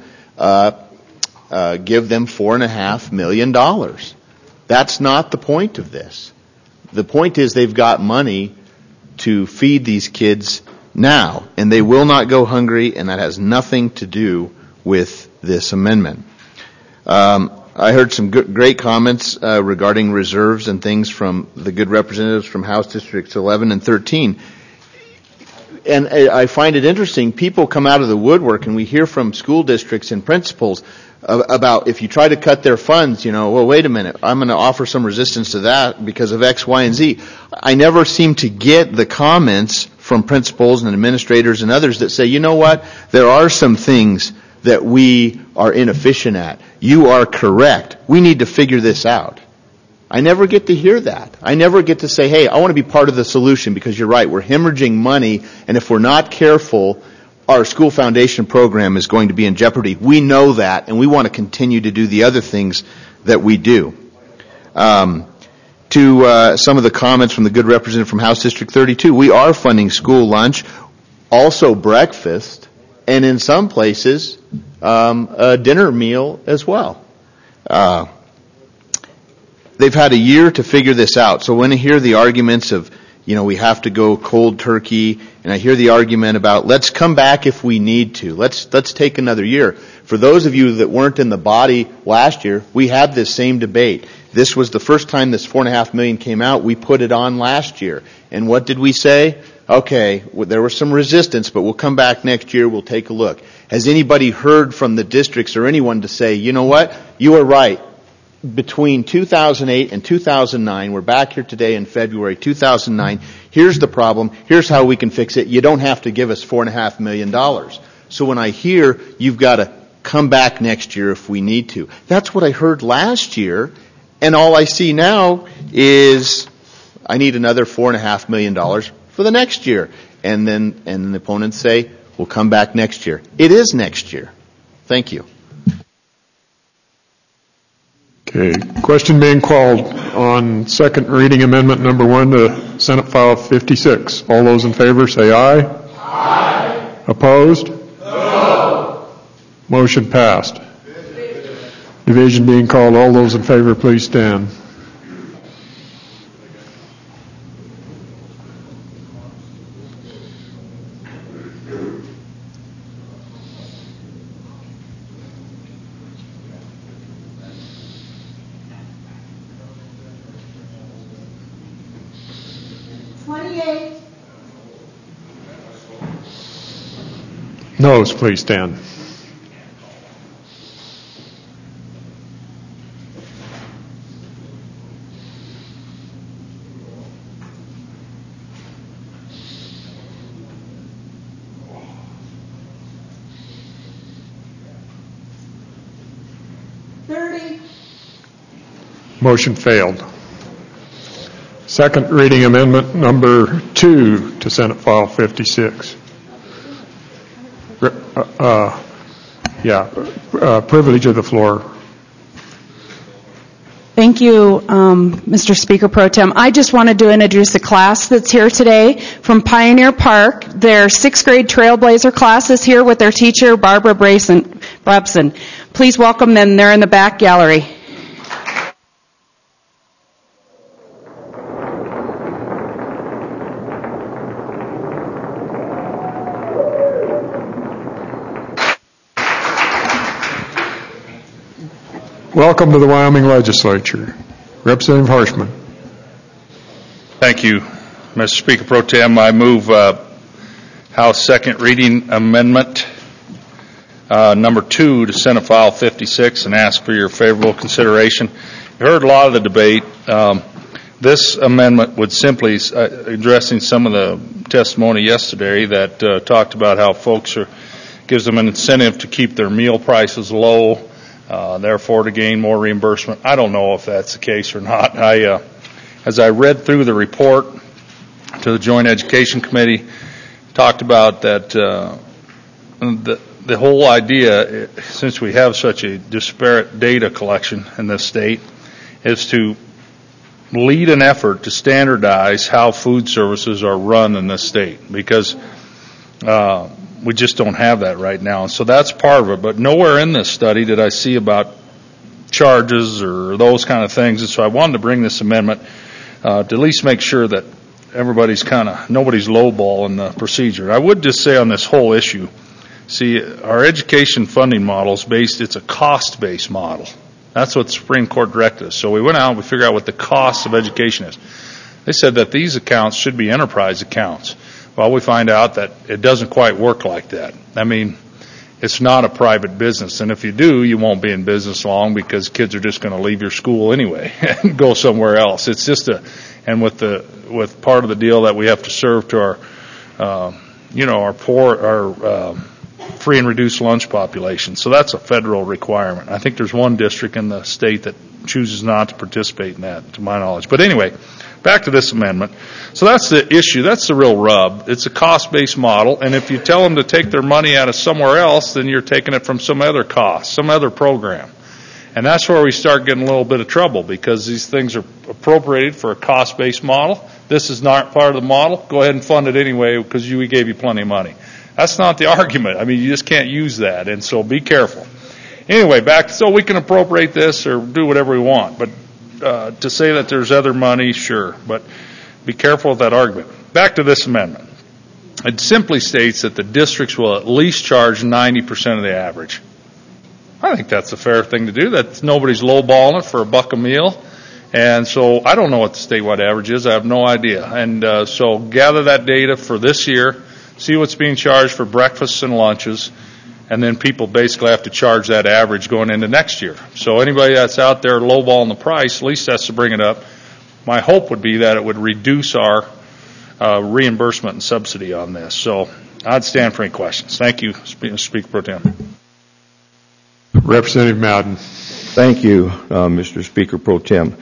give them $4.5 million. That's not the point of this. The point is they've got money to feed these kids now, and they will not go hungry, and that has nothing to do with this amendment. I heard some great comments regarding reserves and things from the good representatives from House Districts 11 and 13. And I find it interesting, people come out of the woodwork, and we hear from school districts and principals about if you try to cut their funds, you know, well, wait a minute, I'm going to offer some resistance to that because of X, Y, and Z. I never seem to get the comments from principals and administrators and others that say, you know what, there are some things that we are inefficient at. You are correct. We need to figure this out. I never get to hear that. I never get to say, hey, I want to be part of the solution because you're right, we're hemorrhaging money, and if we're not careful, our school foundation program is going to be in jeopardy. We know that, and we want to continue to do the other things that we do. To some of the comments from the good representative from House District 32, we are funding school lunch, also breakfast, and in some places, a dinner meal as well. They've had a year to figure this out. So when I hear the arguments of, you know, we have to go cold turkey, and I hear the argument about let's come back if we need to. Let's take another year. For those of you that weren't in the body last year, we had this same debate. This was the first time this $4.5 million came out. We put it on last year. And what did we say? Okay, well, there was some resistance, but we'll come back next year. We'll take a look. Has anybody heard from the districts or anyone to say, you know what? You are right. Between 2008 and 2009, we're back here today in February 2009. Here's the problem. Here's how we can fix it. You don't have to give us $4.5 million. So when I hear you've got to come back next year if we need to, that's what I heard last year. And all I see now is I need another $4.5 million for the next year. And then the opponents say, we'll come back next year. It is next year. Thank you. Okay. Question being called on second reading amendment number 1 to Senate File 56. All those in favor say aye. Aye. Opposed? No. Motion passed. Division being called. All those in favor, please stand. Noes, please stand. Motion failed. Second reading amendment number 2 to Senate File 56. Privilege of the floor. Thank you, Mr. Speaker Pro Tem. I just wanted to introduce a class that's here today from Pioneer Park. Their 6th grade Trailblazer class is here with their teacher, Barbara Brabson. Please welcome them. They're in the back gallery. Welcome to the Wyoming Legislature. Representative Harshman. Thank you, Mr. Speaker Pro Tem. I move House second reading amendment number 2 to Senate File 56 and ask for your favorable consideration. You heard a lot of the debate. This amendment would simply, addressing some of the testimony yesterday that talked about how folks gives them an incentive to keep their meal prices low, therefore to gain more reimbursement. I don't know if that's the case or not. As I read through the report to the Joint Education Committee, talked about that the whole idea, since we have such a disparate data collection in this state, is to lead an effort to standardize how food services are run in this state, because we just don't have that right now. So that's part of it. But nowhere in this study did I see about charges or those kind of things. And so I wanted to bring this amendment to at least make sure that nobody's lowballing the procedure. I would just say on this whole issue, see, our education funding model is it's a cost-based model. That's what the Supreme Court directed us. So we went out and we figured out what the cost of education is. They said that these accounts should be enterprise accounts. Well, we find out that it doesn't quite work like that. I mean, it's not a private business, and if you do, you won't be in business long because kids are just going to leave your school anyway and go somewhere else. It's just with part of the deal that we have to serve to our free and reduced lunch population. So that's a federal requirement. I think there's one district in the state that chooses not to participate in that, to my knowledge. But anyway, back to this amendment. So that's the issue. That's the real rub. It's a cost-based model, and if you tell them to take their money out of somewhere else, then you're taking it from some other cost, some other program. And that's where we start getting a little bit of trouble, because these things are appropriated for a cost-based model. This is not part of the model. Go ahead and fund it anyway because we gave you plenty of money. That's not the argument. I mean, you just can't use that, and so be careful. Anyway, so we can appropriate this or do whatever we want, but to say that there's other money, sure, but be careful with that argument. Back to this amendment. It simply states that the districts will at least charge 90% of the average. I think that's a fair thing to do. Nobody's lowballing it for $1 a meal, and so I don't know what the statewide average is. I have no idea. And so gather that data for this year, see what's being charged for breakfasts and lunches, and then people basically have to charge that average going into next year. So anybody that's out there lowballing the price at least has to bring it up. My hope would be that it would reduce our reimbursement and subsidy on this. So I'd stand for any questions. Thank you, Speaker Pro Tem. Representative Madden. Thank you, Mr. Speaker Pro Tem.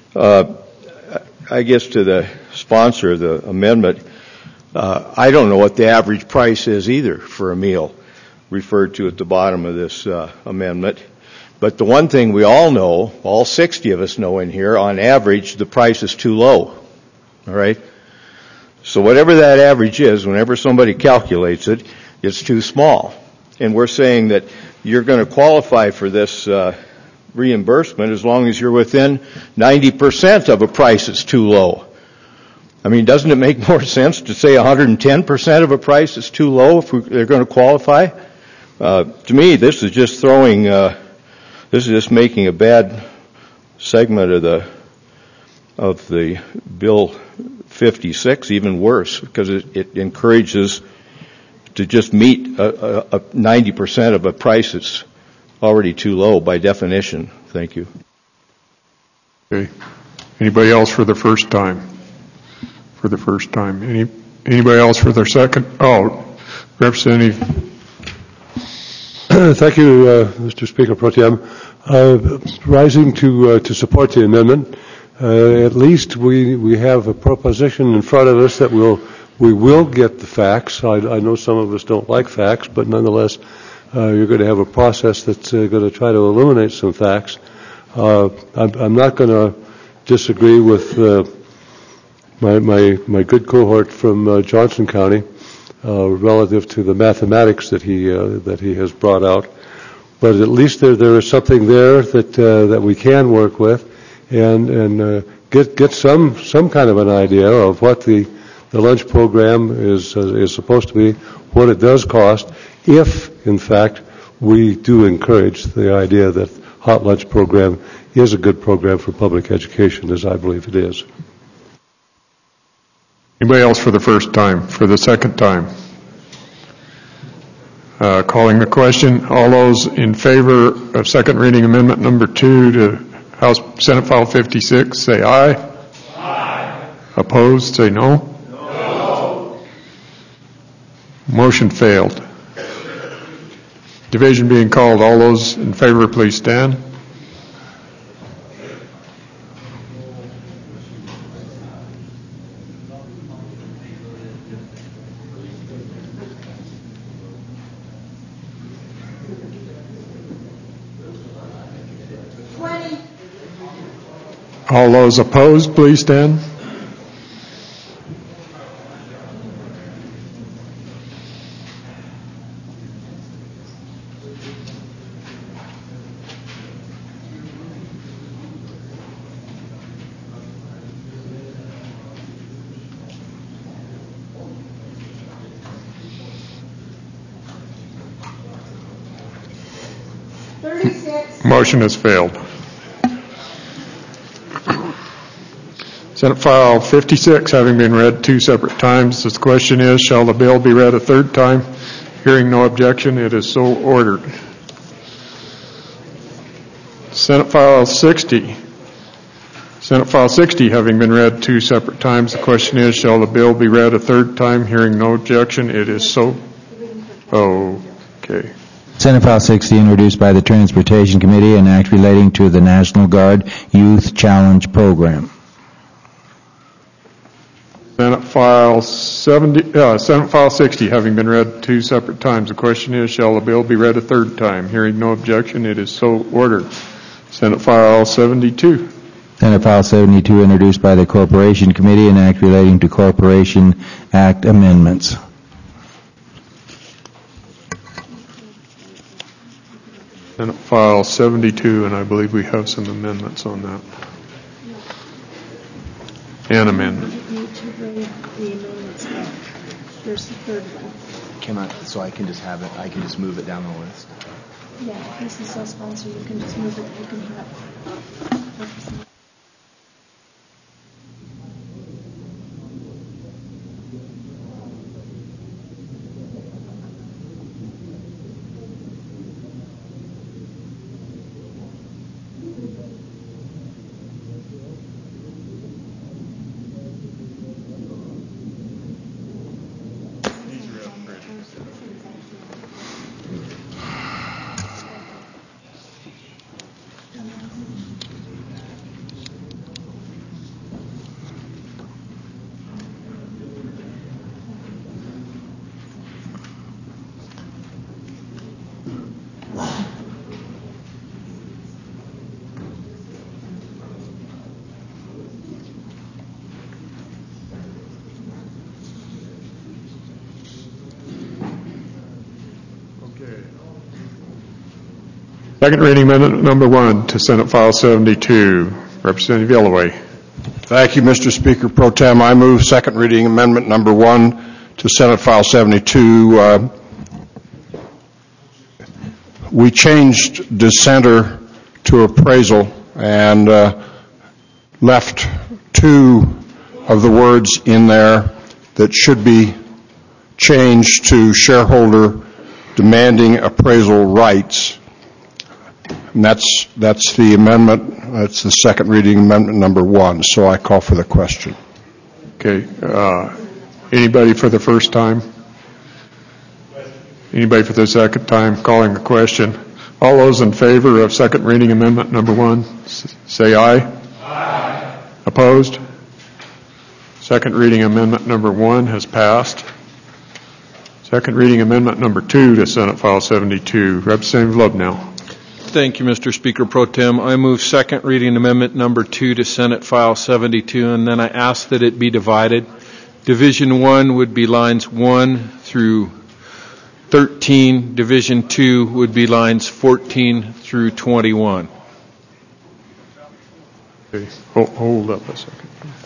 I guess to the sponsor of the amendment, I don't know what the average price is either for a meal referred to at the bottom of this amendment. But the one thing we all know, all 60 of us know in here, on average, the price is too low. All right? So whatever that average is, whenever somebody calculates it, it's too small. And we're saying that you're going to qualify for this reimbursement as long as you're within 90% of a price that's too low. I mean, doesn't it make more sense to say 110% of a price is too low if they're going to qualify? To me, this is just making a bad segment of the Bill 56 even worse, because it encourages to just meet a 90% of a price that's already too low by definition. Thank you. Okay. Anybody else for the first time? For the first time. Anybody else for their second? Oh, Representative. Thank you, Mr. Speaker Pro Tem. Rising to support the amendment. At least we have a proposition in front of us that we will get the facts. I know some of us don't like facts, but nonetheless, you're going to have a process that's going to try to eliminate some facts. I'm not going to disagree with my good cohort from Johnson County relative to the mathematics that he has brought out. But at least there is something there that we can work with and get some kind of an idea of what the lunch program is supposed to be, what it does cost, if in fact we do encourage the idea that hot lunch program is a good program for public education, as I believe it is. Anybody else for the first time? For the second time? Calling the question. All those in favor of second reading amendment number 2 to House Senate File 56, say aye. Aye. Opposed, say no. No. Motion failed. Division being called. All those in favor, please stand. All those opposed, please stand. Motion has failed. Senate File 56 having been read 2 separate times. The question is, shall the bill be read a third time? Hearing no objection, it is so ordered. Senate File 60. Senate File 60 having been read 2 separate times. The question is, shall the bill be read a third time? Hearing no objection, it is so. Okay. Senate File 60, introduced by the Transportation Committee, an act relating to the National Guard Youth Challenge Program. Senate File 60 having been read 2 separate times. The question is, shall the bill be read a third time? Hearing no objection, it is so ordered. Senate File 72. Senate File 72, introduced by the Corporation Committee, an act relating to Corporation Act amendments. Senate File 72, and I believe we have some amendments on that. An amendment. There's the third one. Can I, so I can just have it, I can just move it down the list? Yeah, this is self-sponsored. You can just move it. You can have. Second reading amendment number 1 to Senate File 72. Representative Yelloway. Thank you, Mr. Speaker Pro Tem. I move second reading amendment number 1 to Senate File 72. We changed dissenter to appraisal and left 2 of the words in there that should be changed to shareholder demanding appraisal rights. And that's the amendment. That's the second reading amendment number 1. So I call for the question. Okay. Anybody for the first time? Anybody for the second time calling the question? All those in favor of second reading amendment number 1, say aye. Aye. Opposed? Second reading amendment number 1 has passed. Second reading amendment number 2 to Senate File 72. Representative Lobnow. Thank you, Mr. Speaker Pro Tem. I move second reading amendment number 2 to Senate File 72, and then I ask that it be divided. Division 1 would be lines 1 through 13. Division 2 would be lines 14 through 21. Okay. Hold up a second.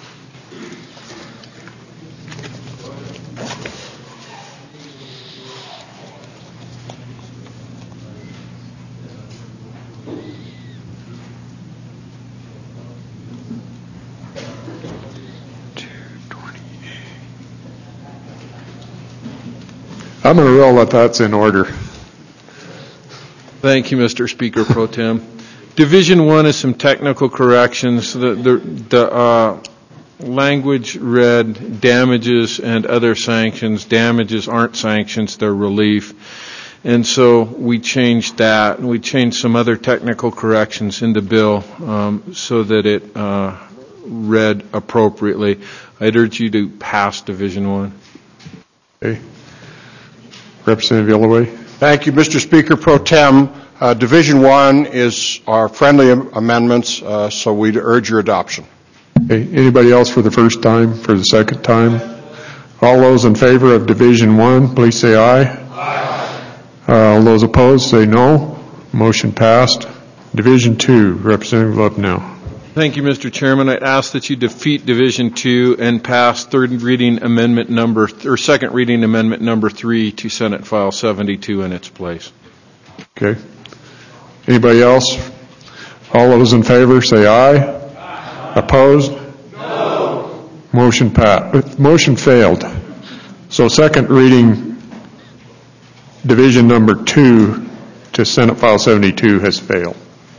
I'm going to roll that that's in order. Thank you, Mr. Speaker Pro Tem. Division 1 is some technical corrections. The language read damages and other sanctions. Damages aren't sanctions, they're relief. And so we changed that. We changed some other technical corrections in the bill so that it read appropriately. I'd urge you to pass Division 1. Okay. Representative Yelloway. Thank you, Mr. Speaker Pro Tem. Division 1 is our friendly amendments, so we'd urge your adoption. Okay. Anybody else for the first time, for the second time? All those in favor of Division 1, please say aye. Aye. All those opposed, say no. Motion passed. Division 2, Representative Lobnow. Thank you, Mr. Chairman. I ask that you defeat Division 2 and pass second reading amendment number 3 to Senate File 72 in its place. Okay. Anybody else? All those in favor say aye. Aye. Opposed? No. Motion failed. So second reading Division number 2 to Senate File 72 has failed.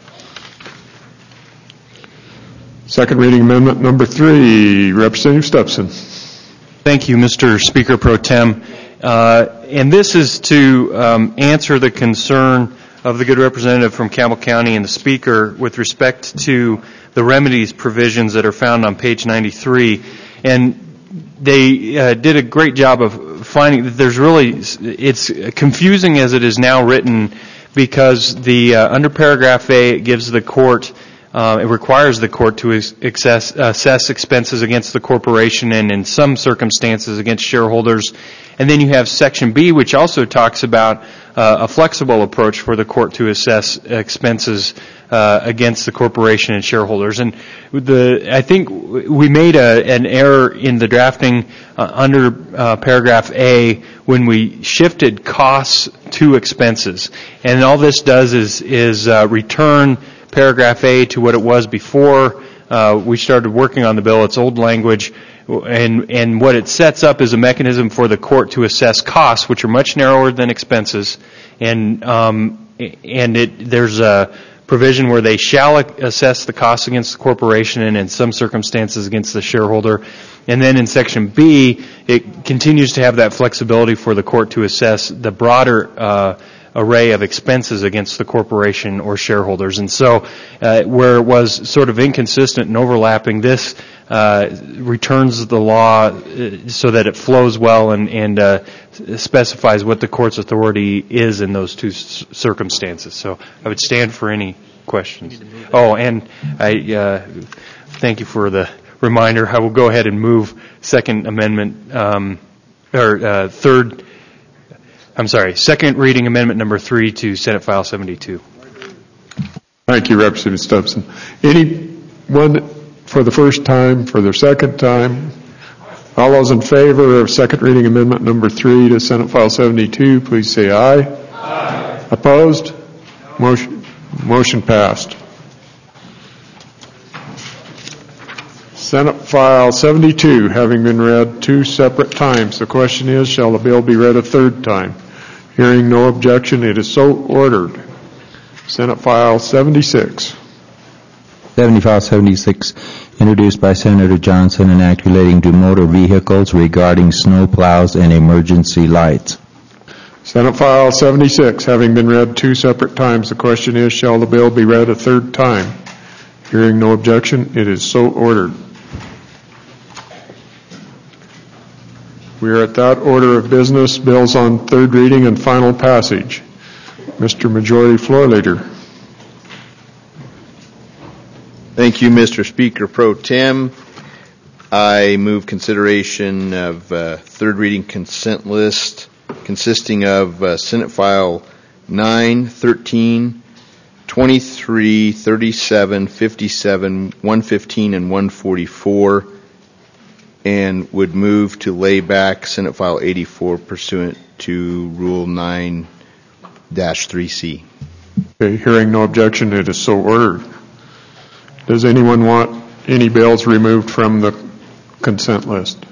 Second reading amendment number 3, Representative Stepson. Thank you, Mr. Speaker Pro Tem. And this is to answer the concern of the good representative from Campbell County and the Speaker with respect to the remedies provisions that are found on page 93. And they did a great job of finding that it's confusing as it is now written because under paragraph A it gives the court it requires the court to assess expenses against the corporation and in some circumstances against shareholders. And then you have Section B, which also talks about a flexible approach for the court to assess expenses against the corporation and shareholders. And I think we made an error in the drafting under paragraph A when we shifted costs to expenses. And all this does is return paragraph A to what it was before we started working on the bill, its old language, and what it sets up is a mechanism for the court to assess costs, which are much narrower than expenses, and there's a provision where they shall assess the costs against the corporation and in some circumstances against the shareholder. And then in Section B, it continues to have that flexibility for the court to assess the broader array of expenses against the corporation or shareholders. And so where it was sort of inconsistent and overlapping, this returns the law so that it flows well and specifies what the court's authority is in those two circumstances. So I would stand for any questions. Oh, and I thank you for the reminder. I will go ahead and move second reading amendment number 3 to Senate File 72. Thank you, Representative Stubbs. Anyone for the first time, for their second time? All those in favor of second reading amendment number 3 to Senate File 72, please say aye. Aye. Opposed? Motion passed. Senate File 72 having been read 2 separate times. The question is, shall the bill be read a third time? Hearing no objection, it is so ordered. Senate File 76. Senate File 76, introduced by Senator Johnson, an act relating to motor vehicles regarding snow plows and emergency lights. Senate File 76 having been read 2 separate times. The question is, shall the bill be read a third time? Hearing no objection, it is so ordered. We are at that order of business. Bills on third reading and final passage. Mr. Majority Floor Leader. Thank you, Mr. Speaker Pro Tem. I move consideration of third reading consent list consisting of Senate File 9, 13, 23, 37, 57, 115, and 144, and would move to lay back Senate File 84 pursuant to Rule 9-3C. Okay, hearing no objection, it is so ordered. Does anyone want any bills removed from the consent list?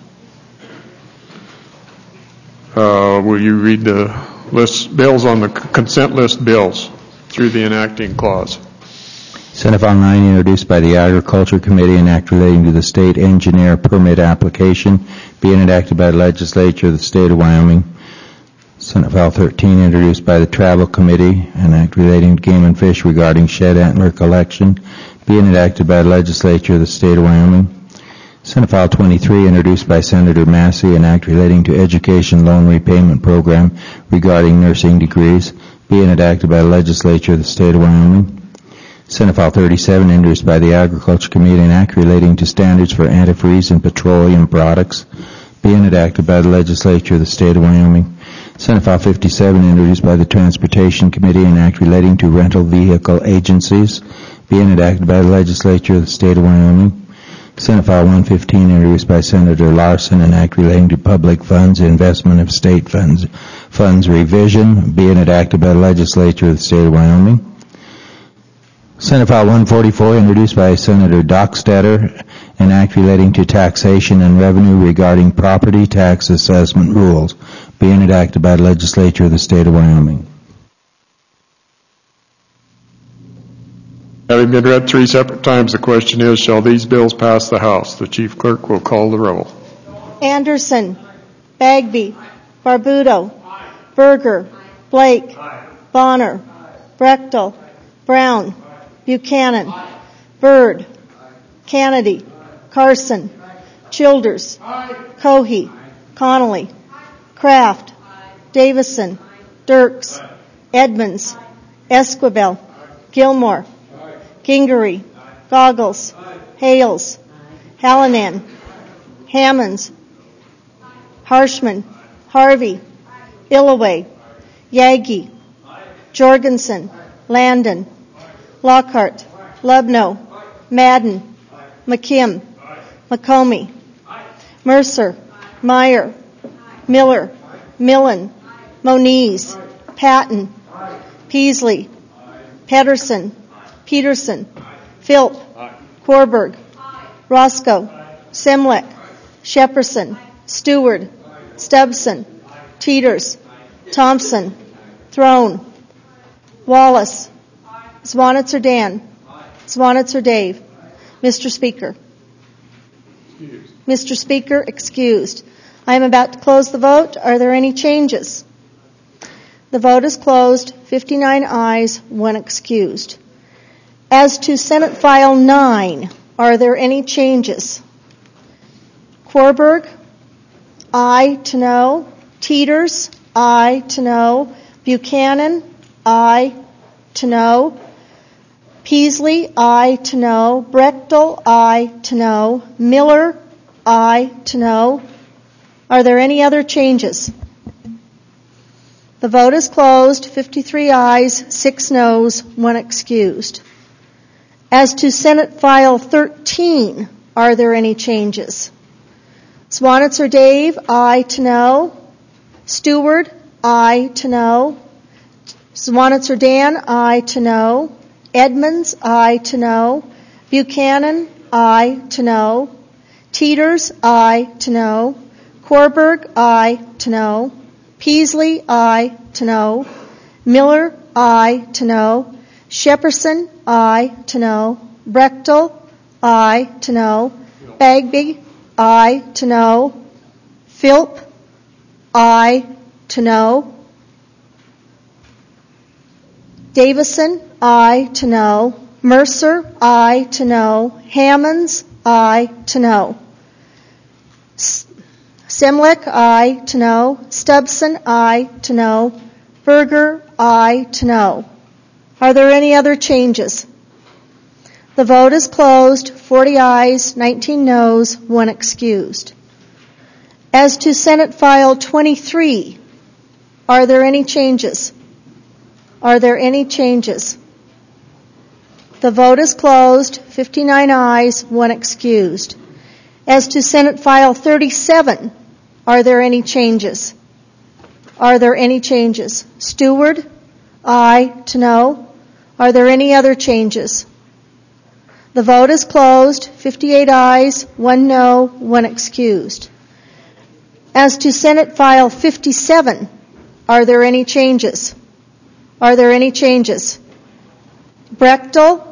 Will you read the bills on the consent list bills through the enacting clause? Senate File 9, introduced by the Agriculture Committee, an act relating to the state engineer permit application, being enacted by the legislature of the state of Wyoming. Senate File 13, introduced by the Travel Committee, an act relating to game and fish regarding shed antler collection, being enacted by the legislature of the state of Wyoming. Senate File 23, introduced by Senator Massey, an act relating to education loan repayment program regarding nursing degrees, being enacted by the legislature of the state of Wyoming. Senate File 37, introduced by the Agriculture Committee, an act relating to standards for antifreeze and petroleum products, being enacted by the legislature of the state of Wyoming. Senate File 57, introduced by the Transportation Committee, an act relating to rental vehicle agencies, being enacted by the legislature of the state of Wyoming. Senate File 115, introduced by Senator Larson, an act relating to public funds, investment of state funds revision, being enacted by the legislature of the state of Wyoming. Senate File 144, introduced by Senator Dockstader, an act relating to taxation and revenue regarding property tax assessment rules, being enacted by the legislature of the state of Wyoming. Having been read 3 separate times, the question is, shall these bills pass the House? The Chief Clerk will call the roll. Anderson, Bagby, Barbudo, Berger, Blake, Bonner, Brechtel, Brown, Buchanan, Byrd, Kennedy, Carson, Childers, Cohey, Connolly, Kraft, Davison, Dirks, Edmonds, Esquivel, Gilmore, Gingery, Goggles, Hales, Hallinan, Hammonds, Harshman, Harvey, Illaway, Yagi, Jorgensen, Landon, Lockhart, Lubno, Madden, McKim, McComey, Mercer, Meyer, Miller, Millen, Moniz, Patton, Peasley, Pedersen, Peterson, Philp, Korberg, Roscoe, Semlek, Shepperson, Stewart, Stubbson, Teeters, Thompson, Throne, Wallace, Zwanitzer Dan, Zwanitzer Dave. Mr. Speaker. Mr. Speaker, excused. I am about to close the vote. Are there any changes? The vote is closed. 59 ayes, 1 excused. As to Senate File 9, are there any changes? Korberg, aye to no. Teeters, aye to no. Buchanan, aye to no. Peasley, aye to no. Brechtel, aye to no. Miller, aye to no. Are there any other changes? The vote is closed. 53 ayes, 6 noes, 1 excused. As to Senate File 13, are there any changes? Swanitzer Dave, aye to no. Stewart, aye to no. Swanitzer Dan, aye to no. Edmonds, aye to no. Buchanan, aye to no. Teeters, aye to no. Korberg, aye to no. Peasley, aye to no. Miller, aye to no. Shepperson, aye to no. Brechtel, aye to no. Bagby, aye to no. Philp, aye to no. Davison, aye to no. Mercer, aye to no. Hammonds, aye to no. Semlich, aye to no. Stubson, aye to no. Berger, aye to no. Are there any other changes? The vote is closed. 40 ayes, 19 noes, 1 excused. As to Senate File 23, are there any changes? Are there any changes? The vote is closed. 59 ayes, 1 excused. As to Senate File 37, are there any changes? Are there any changes? Stewart, aye to no. Are there any other changes? The vote is closed. 58 ayes, 1 no, 1 excused. As to Senate File 57, are there any changes? Are there any changes? Brechtel,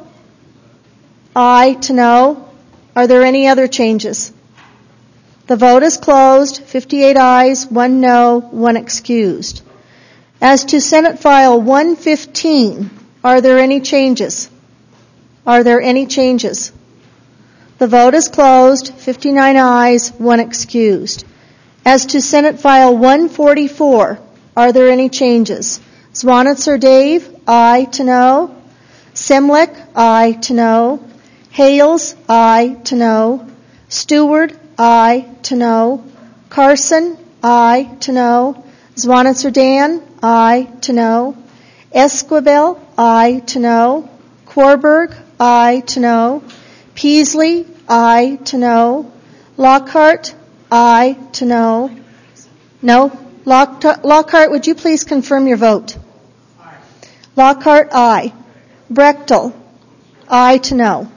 aye to no. Are there any other changes? The vote is closed. 58 ayes, 1 no, 1 excused. As to Senate File 115, are there any changes? Are there any changes? The vote is closed. 59 ayes, 1 excused. As to Senate File 144, are there any changes? Swanitzer Dave, aye to no. Semlich, aye to no. Hales, aye to no. Stewart, aye to no. Carson, aye to no. Swanitzer Dan, aye to no. Esquivel, aye to no. Korberg, aye to no. Peasley, aye to no. Lockhart, aye to no. No? Lockhart, would you please confirm your vote? Aye. Lockhart, aye. Brechtel, aye to no.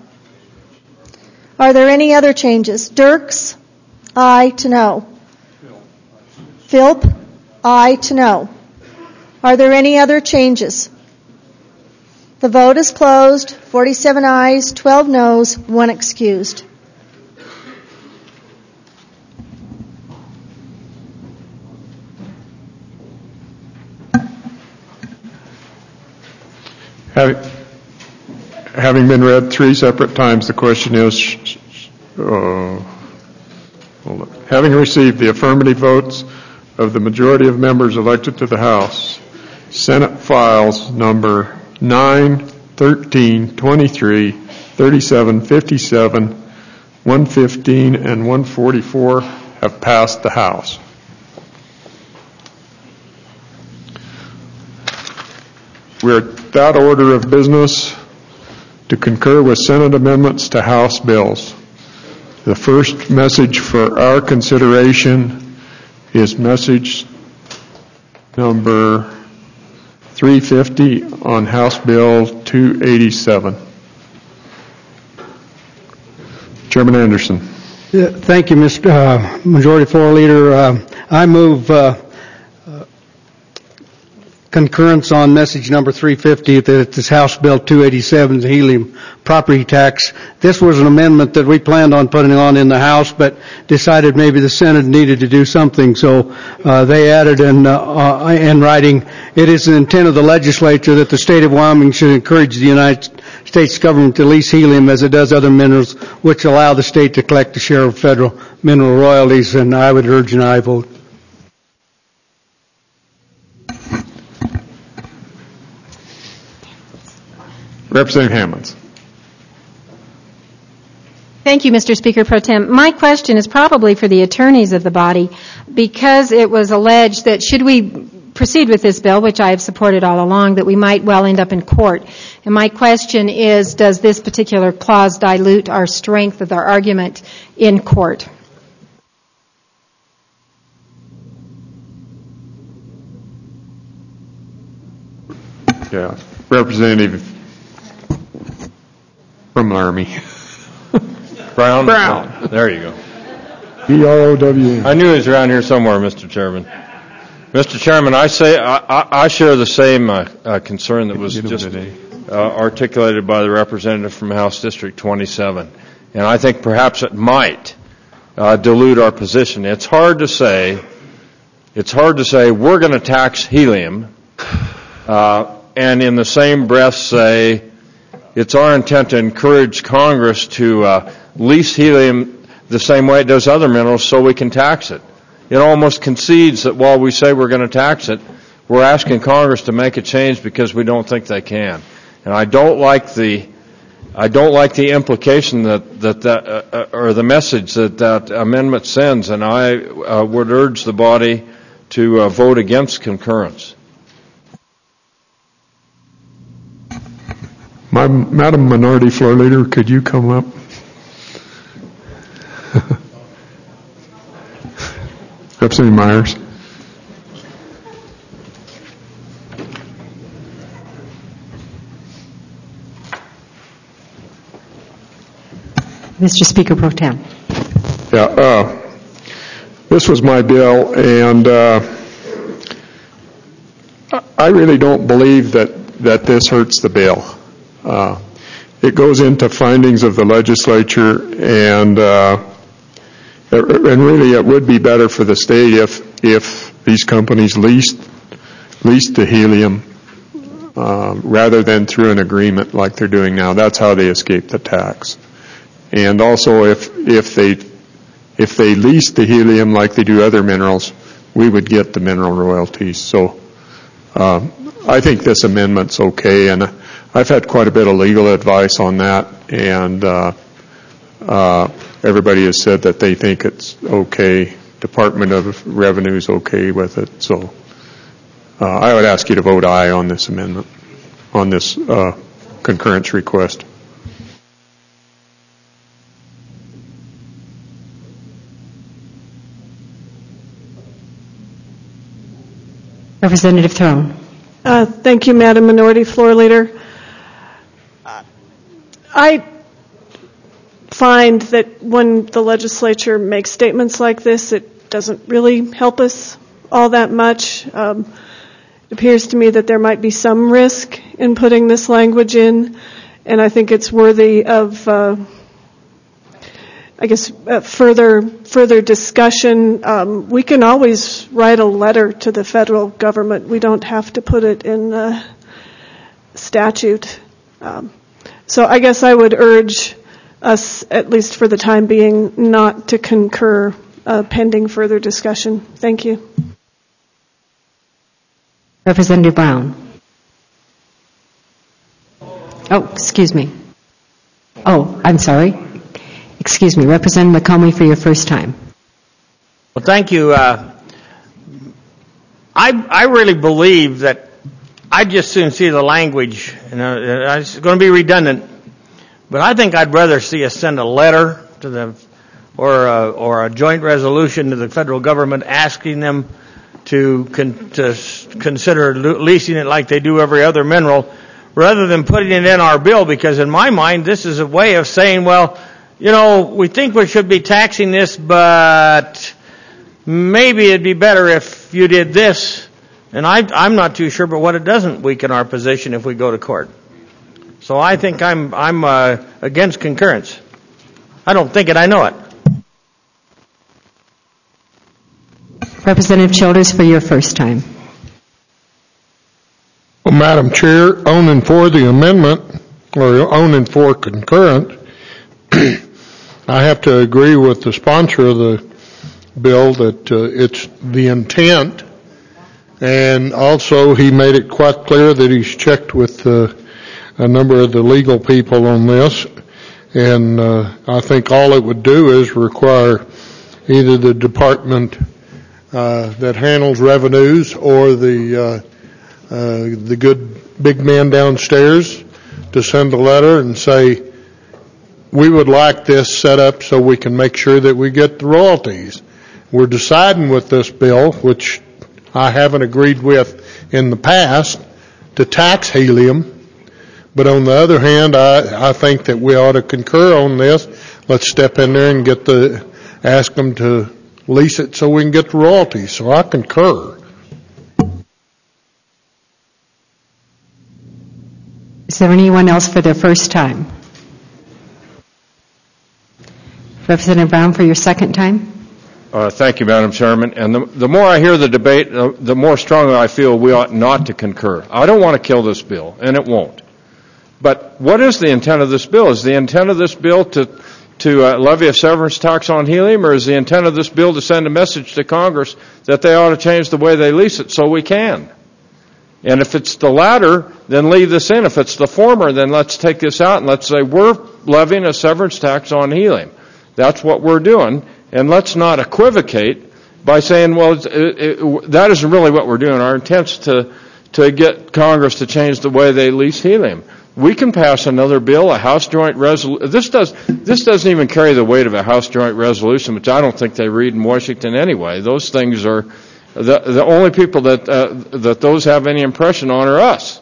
Are there any other changes? Dirks, aye to no. Philp, aye to no. Are there any other changes? The vote is closed. 47 ayes, 12 noes, 1 excused. Having been read 3 separate times, the question is, having received the affirmative votes of the majority of members elected to the House, Senate files number 9, 13, 23, 37, 57, 115, and 144 have passed the House. We're at that order of business to concur with Senate amendments to House bills. The first message for our consideration is message number 350 on House Bill 287. Chairman Anderson. Thank you, Mr. Majority Floor Leader. I move concurrence on message number 350, that this House Bill 287, the helium property tax. This was an amendment that we planned on putting on in the House, but decided maybe the Senate needed to do something, so they added in writing, it is the intent of the legislature that the state of Wyoming should encourage the United States government to lease helium as it does other minerals, which allow the state to collect a share of federal mineral royalties, and I would urge an aye vote. Representative Hammonds. Thank you, Mr. Speaker Pro Tem. My question is probably for the attorneys of the body, because it was alleged that should we proceed with this bill, which I have supported all along, that we might well end up in court. And my question is, does this particular clause dilute our strength of our argument in court? Yeah, Representative from the Army. Brown? Brown. There you go. B-R-O-W. I knew he was around here somewhere, Mr. Chairman. Mr. Chairman, I share the same concern that was just articulated by the representative from House District 27. And I think perhaps it might dilute our position. It's hard to say we're going to tax helium and in the same breath say it's our intent to encourage Congress to lease helium the same way it does other minerals so we can tax it. It almost concedes that while we say we're going to tax it, we're asking Congress to make a change because we don't think they can. And I don't like the implication that or the message that amendment sends, and I would urge the body to vote against concurrence. Madam Minority Floor Leader, could you come up? Representative Myers. Mr. Speaker Pro Tem. Yeah, this was my bill, and I really don't believe that this hurts the bill. It goes into findings of the legislature, and really it would be better for the state if these companies leased the helium rather than through an agreement like they're doing now. That's how they escape the tax. And also if they lease the helium like they do other minerals, we would get the mineral royalties. So I think this amendment's okay, and I've had quite a bit of legal advice on that, and everybody has said that they think it's okay. Department of Revenue is okay with it. So I would ask you to vote aye on this amendment, on this concurrence request. Representative Throne. Thank you, Madam Minority Floor Leader. I find that when the legislature makes statements like this, it doesn't really help us all that much. It appears to me that there might be some risk in putting this language in, and I think it's worthy of, further discussion. We can always write a letter to the federal government. We don't have to put it in the statute. So I guess I would urge us, at least for the time being, not to concur pending further discussion. Thank you. Representative Brown. Oh, excuse me. Oh, I'm sorry. Excuse me. Representative McComey for your first time. Well, thank you. I really believe that I'd just soon see the language, it's going to be redundant, but I think I'd rather see us send a letter to the, or a joint resolution to the federal government asking them to consider leasing it like they do every other mineral, rather than putting it in our bill, because in my mind, this is a way of saying, well, we think we should be taxing this, but maybe it'd be better if you did this. And I'm not too sure, but what it doesn't weaken our position if we go to court. So I think I'm against concurrence. I don't think it, I know it. Representative Childers for your first time. Well, Madam Chair, on and for the amendment, or on and for concurrent, I have to agree with the sponsor of the bill that it's the intent. And also, he made it quite clear that he's checked with a number of the legal people on this. And I think all it would do is require either the Department that handles revenues or the good big man downstairs to send a letter and say, we would like this set up so we can make sure that we get the royalties. We're deciding with this bill, which I haven't agreed with in the past, to tax helium. But on the other hand, I think that we ought to concur on this. Let's step in there and ask them to lease it so we can get the royalties. So I concur. Is there anyone else for their first time? Representative Brown for your second time. Thank you, Madam Chairman. And the more I hear the debate, the more strongly I feel we ought not to concur. I don't want to kill this bill, and it won't. But what is the intent of this bill? Is the intent of this bill to levy a severance tax on helium, or is the intent of this bill to send a message to Congress that they ought to change the way they lease it so we can? And if it's the latter, then leave this in. If it's the former, then let's take this out and let's say we're levying a severance tax on helium. That's what we're doing. And let's not equivocate by saying, well, that isn't really what we're doing. Our intent's to get Congress to change the way they lease helium. We can pass another bill, a House Joint Resolution. This doesn't even carry the weight of a House Joint Resolution, which I don't think they read in Washington anyway. Those things are the only people that those have any impression on are us.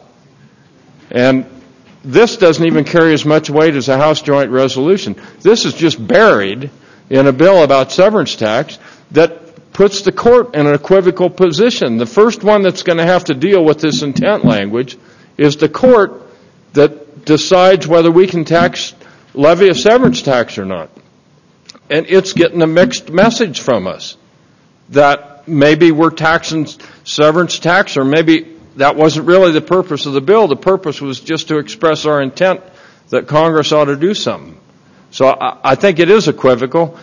And this doesn't even carry as much weight as a House Joint Resolution. This is just buried in a bill about severance tax that puts the court in an equivocal position. The first one that's going to have to deal with this intent language is the court that decides whether we can levy a severance tax or not. And it's getting a mixed message from us that maybe we're taxing severance tax, or maybe that wasn't really the purpose of the bill. The purpose was just to express our intent that Congress ought to do something. So I think it is equivocal.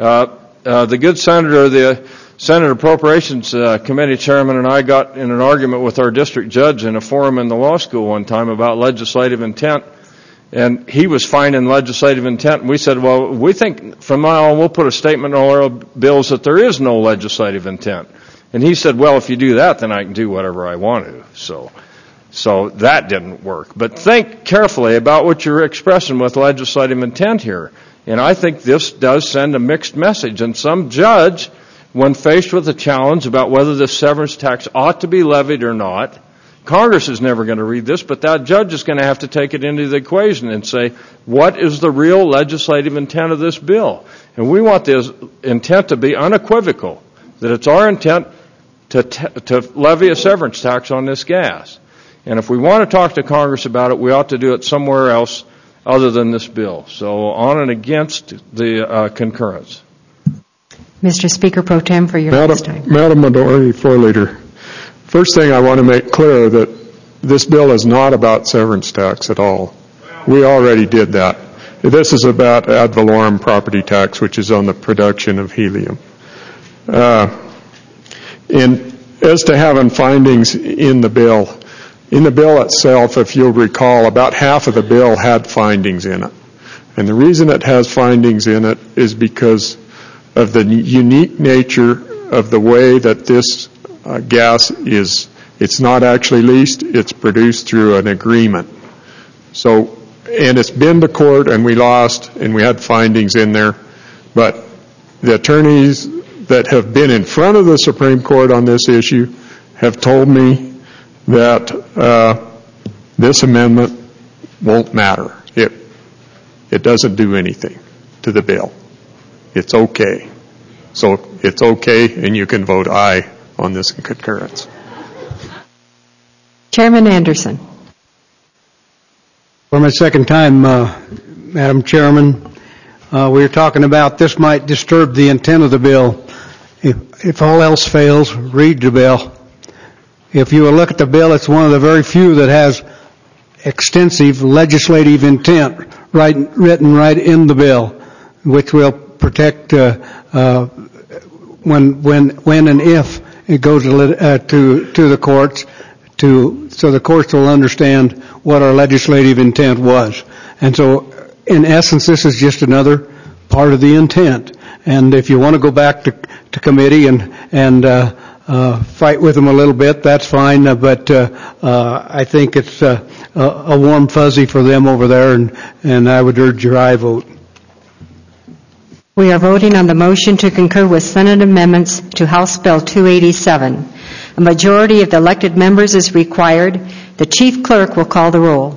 The good senator, the Senate Appropriations Committee chairman, and I got in an argument with our district judge in a forum in the law school one time about legislative intent. And he was finding legislative intent. And we said, well, we think from now on we'll put a statement in all our bills that there is no legislative intent. And he said, well, if you do that, then I can do whatever I want to. So that didn't work. But think carefully about what you're expressing with legislative intent here. And I think this does send a mixed message. And some judge, when faced with a challenge about whether the severance tax ought to be levied or not, Congress is never going to read this, but that judge is going to have to take it into the equation and say, what is the real legislative intent of this bill? And we want this intent to be unequivocal, that it's our intent to levy a severance tax on this gas. And if we want to talk to Congress about it, we ought to do it somewhere else other than this bill. So on and against the concurrence. Mr. Speaker Pro Tem for your last time. Madam Minority Floor Leader, first thing I want to make clear that this bill is not about severance tax at all. We already did that. This is about ad valorem property tax, which is on the production of helium. And as to having findings in the bill itself, if you'll recall, about half of the bill had findings in it. And the reason it has findings in it is because of the unique nature of the way that this gas is. It's not actually leased, it's produced through an agreement. So, and it's been to court and we lost and we had findings in there, but the attorneys that have been in front of the Supreme Court on this issue have told me that this amendment won't matter. It doesn't do anything to the bill. It's okay. So it's okay and you can vote aye on this concurrence. Chairman Anderson. For my second time, Madam Chairman, we were talking about this might disturb the intent of the bill. If all else fails, read the bill. If you will look at the bill, it's one of the very few that has extensive legislative intent written right in the bill, which will protect when and if it goes to the courts, so the courts will understand what our legislative intent was. And so, in essence, this is just another part of the intent. And if you want to go back to committee and and fight with them a little bit, that's fine, but I think it's a warm fuzzy for them over there, and I would urge your aye vote. We are voting on the motion to concur with Senate amendments to House Bill 287. A majority of the elected members is required. The chief clerk will call the roll.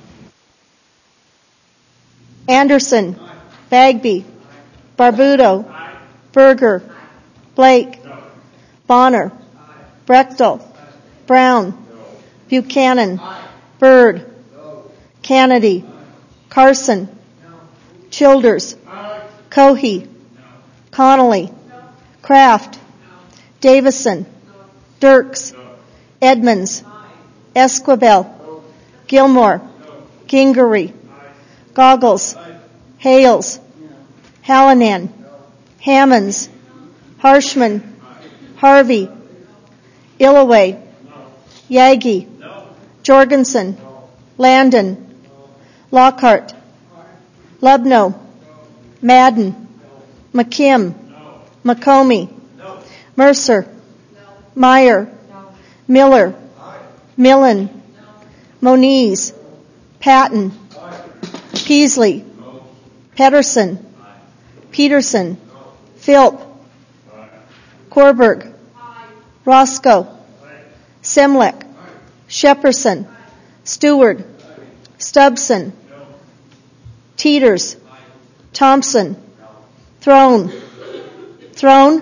Anderson. Bagby. Barbudo. Berger. Blake. Bonner. Brechtel. Brown. Buchanan. Byrd. Kennedy. Carson. Childers. Cohey. Connolly. Kraft. Davison. Dirks. Edmonds. Esquivel. Gilmore. Gingery. Goggles. Hales. Hallinan. Hammonds. Harshman. Harvey. Illaway. Yagi. Jorgensen. Landon. Lockhart. Lubno. Madden. McKim. McComey. Mercer. Meyer. Miller. Millen. Moniz. Patton. Peasley. Pedersen. Peterson. Philp. Korberg. Roscoe. Semlek. Shepperson. Stewart. Stubson. Teeters. Thompson. Throne. Throne.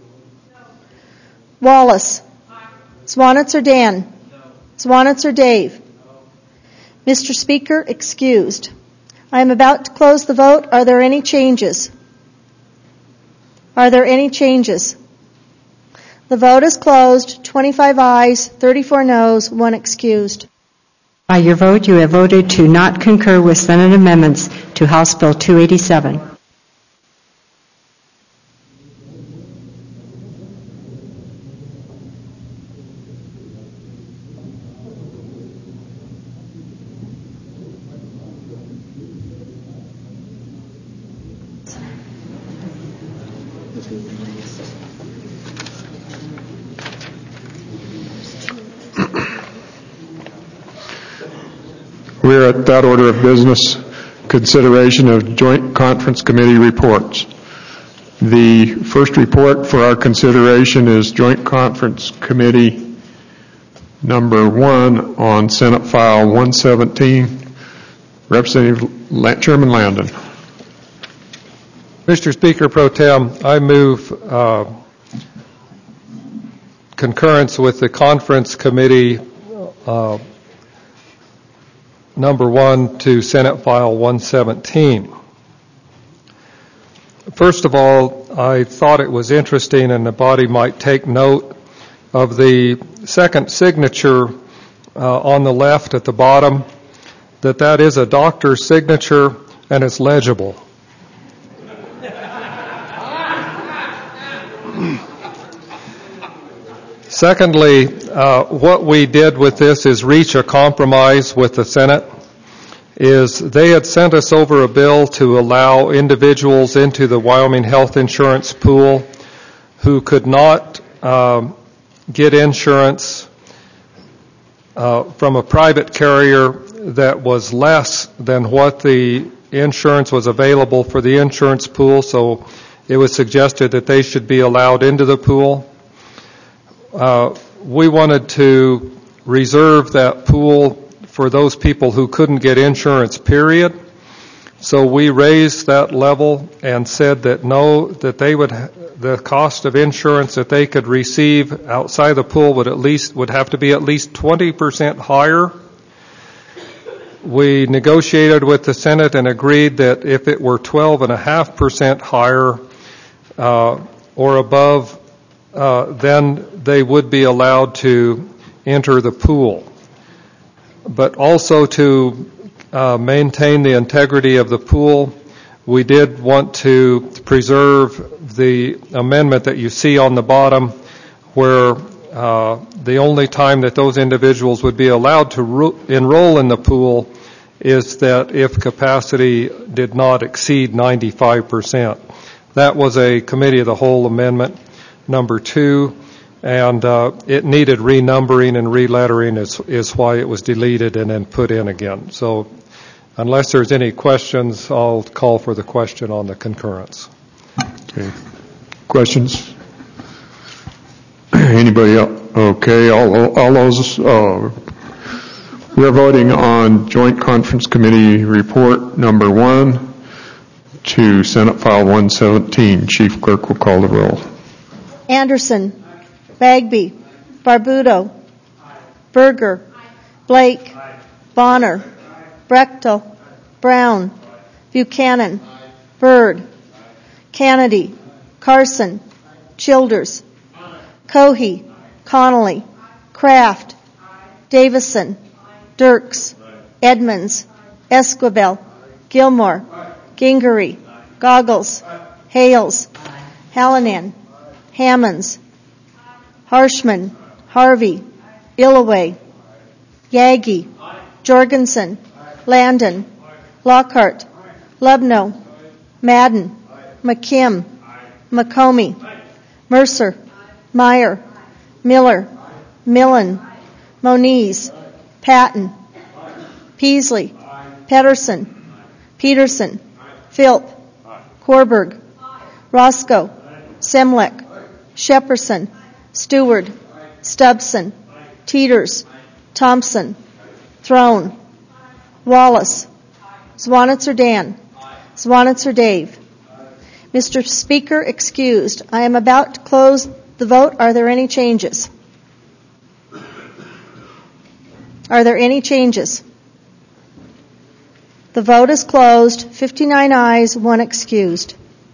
Wallace. Swanitzer Dan. Swanitzer Dave. Mr. Speaker, excused. I am about to close the vote. Are there any changes? Are there any changes? The vote is closed. 25 ayes, 34 noes, 1 excused. By your vote, you have voted to not concur with Senate amendments to House Bill 287. We're at that order of business, consideration of joint conference committee reports. The first report for our consideration is Joint Conference Committee number 1 on Senate File 117. Representative Chairman Landon. Mr. Speaker Pro Tem, I move concurrence with the Conference Committee number 1 to Senate File 117. First of all, I thought it was interesting, and the body might take note of the second signature on the left at the bottom, that is a doctor's signature and it's legible. Secondly, what we did with this is reach a compromise with the Senate. They had sent us over a bill to allow individuals into the Wyoming Health Insurance Pool who could not get insurance from a private carrier that was less than what the insurance was available for the insurance pool, so it was suggested that they should be allowed into the pool. We wanted to reserve that pool for those people who couldn't get insurance, period. So we raised that level and said that the cost of insurance that they could receive outside the pool would have to be at least 20% higher. We negotiated with the Senate and agreed that if it were 12.5% higher or above, then they would be allowed to enter the pool. But also to maintain the integrity of the pool, we did want to preserve the amendment that you see on the bottom, where the only time that those individuals would be allowed to enroll in the pool is that if capacity did not exceed 95%. That was a committee of the whole amendment. number 2, and it needed renumbering and relettering is why it was deleted and then put in again. So unless there's any questions, I'll call for the question on the concurrence. Okay. Questions? Anybody else? Okay, all those, we're voting on Joint Conference Committee Report number 1 to Senate File 117. Chief Clerk will call the roll. Anderson, Bagby, Barbuto, Berger, Blake, Bonner, Brechtel, Brown, Buchanan, Byrd, Kennedy, Carson, Childers, Cohey, Connolly, Kraft, Davison, Dirks, Edmonds, Esquivel, Gilmore, Gingery, Goggles, Hales, Hallinan, Hammonds, Harshman, Harvey, Illaway, Yagi, Jorgensen, Landon, Lockhart, Lubno, Madden, McKim, McComey, Mercer, Meyer, Miller, Millen, Moniz, Patton, Peasley, Pedersen, Peterson, Philp, Korberg, Roscoe, Semlek, Shepperson, Stewart, Stubson, Teeters, Thompson, Throne, Wallace, Zwanitzer Dan, Zwanitzer Dave. Mr. Speaker, excused. I am about to close the vote. Are there any changes? Are there any changes? The vote is closed. 59 ayes, 1 excused.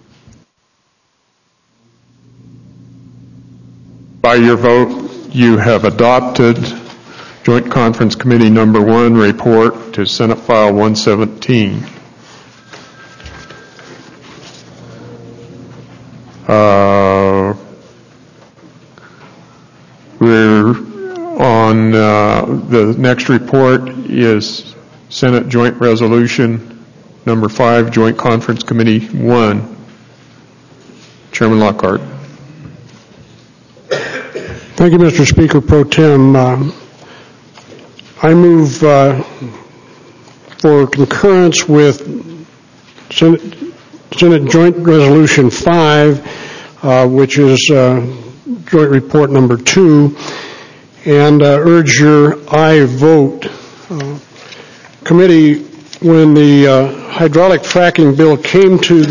By your vote, you have adopted Joint Conference Committee number 1 report to Senate File 117. We're on the next report is Senate Joint Resolution number 5, Joint Conference Committee 1. Chairman Lockhart. Thank you, Mr. Speaker Pro Tem. I move for concurrence with Senate Joint Resolution 5, which is Joint Report number 2, and urge your aye vote. Committee, when the hydraulic fracking bill came to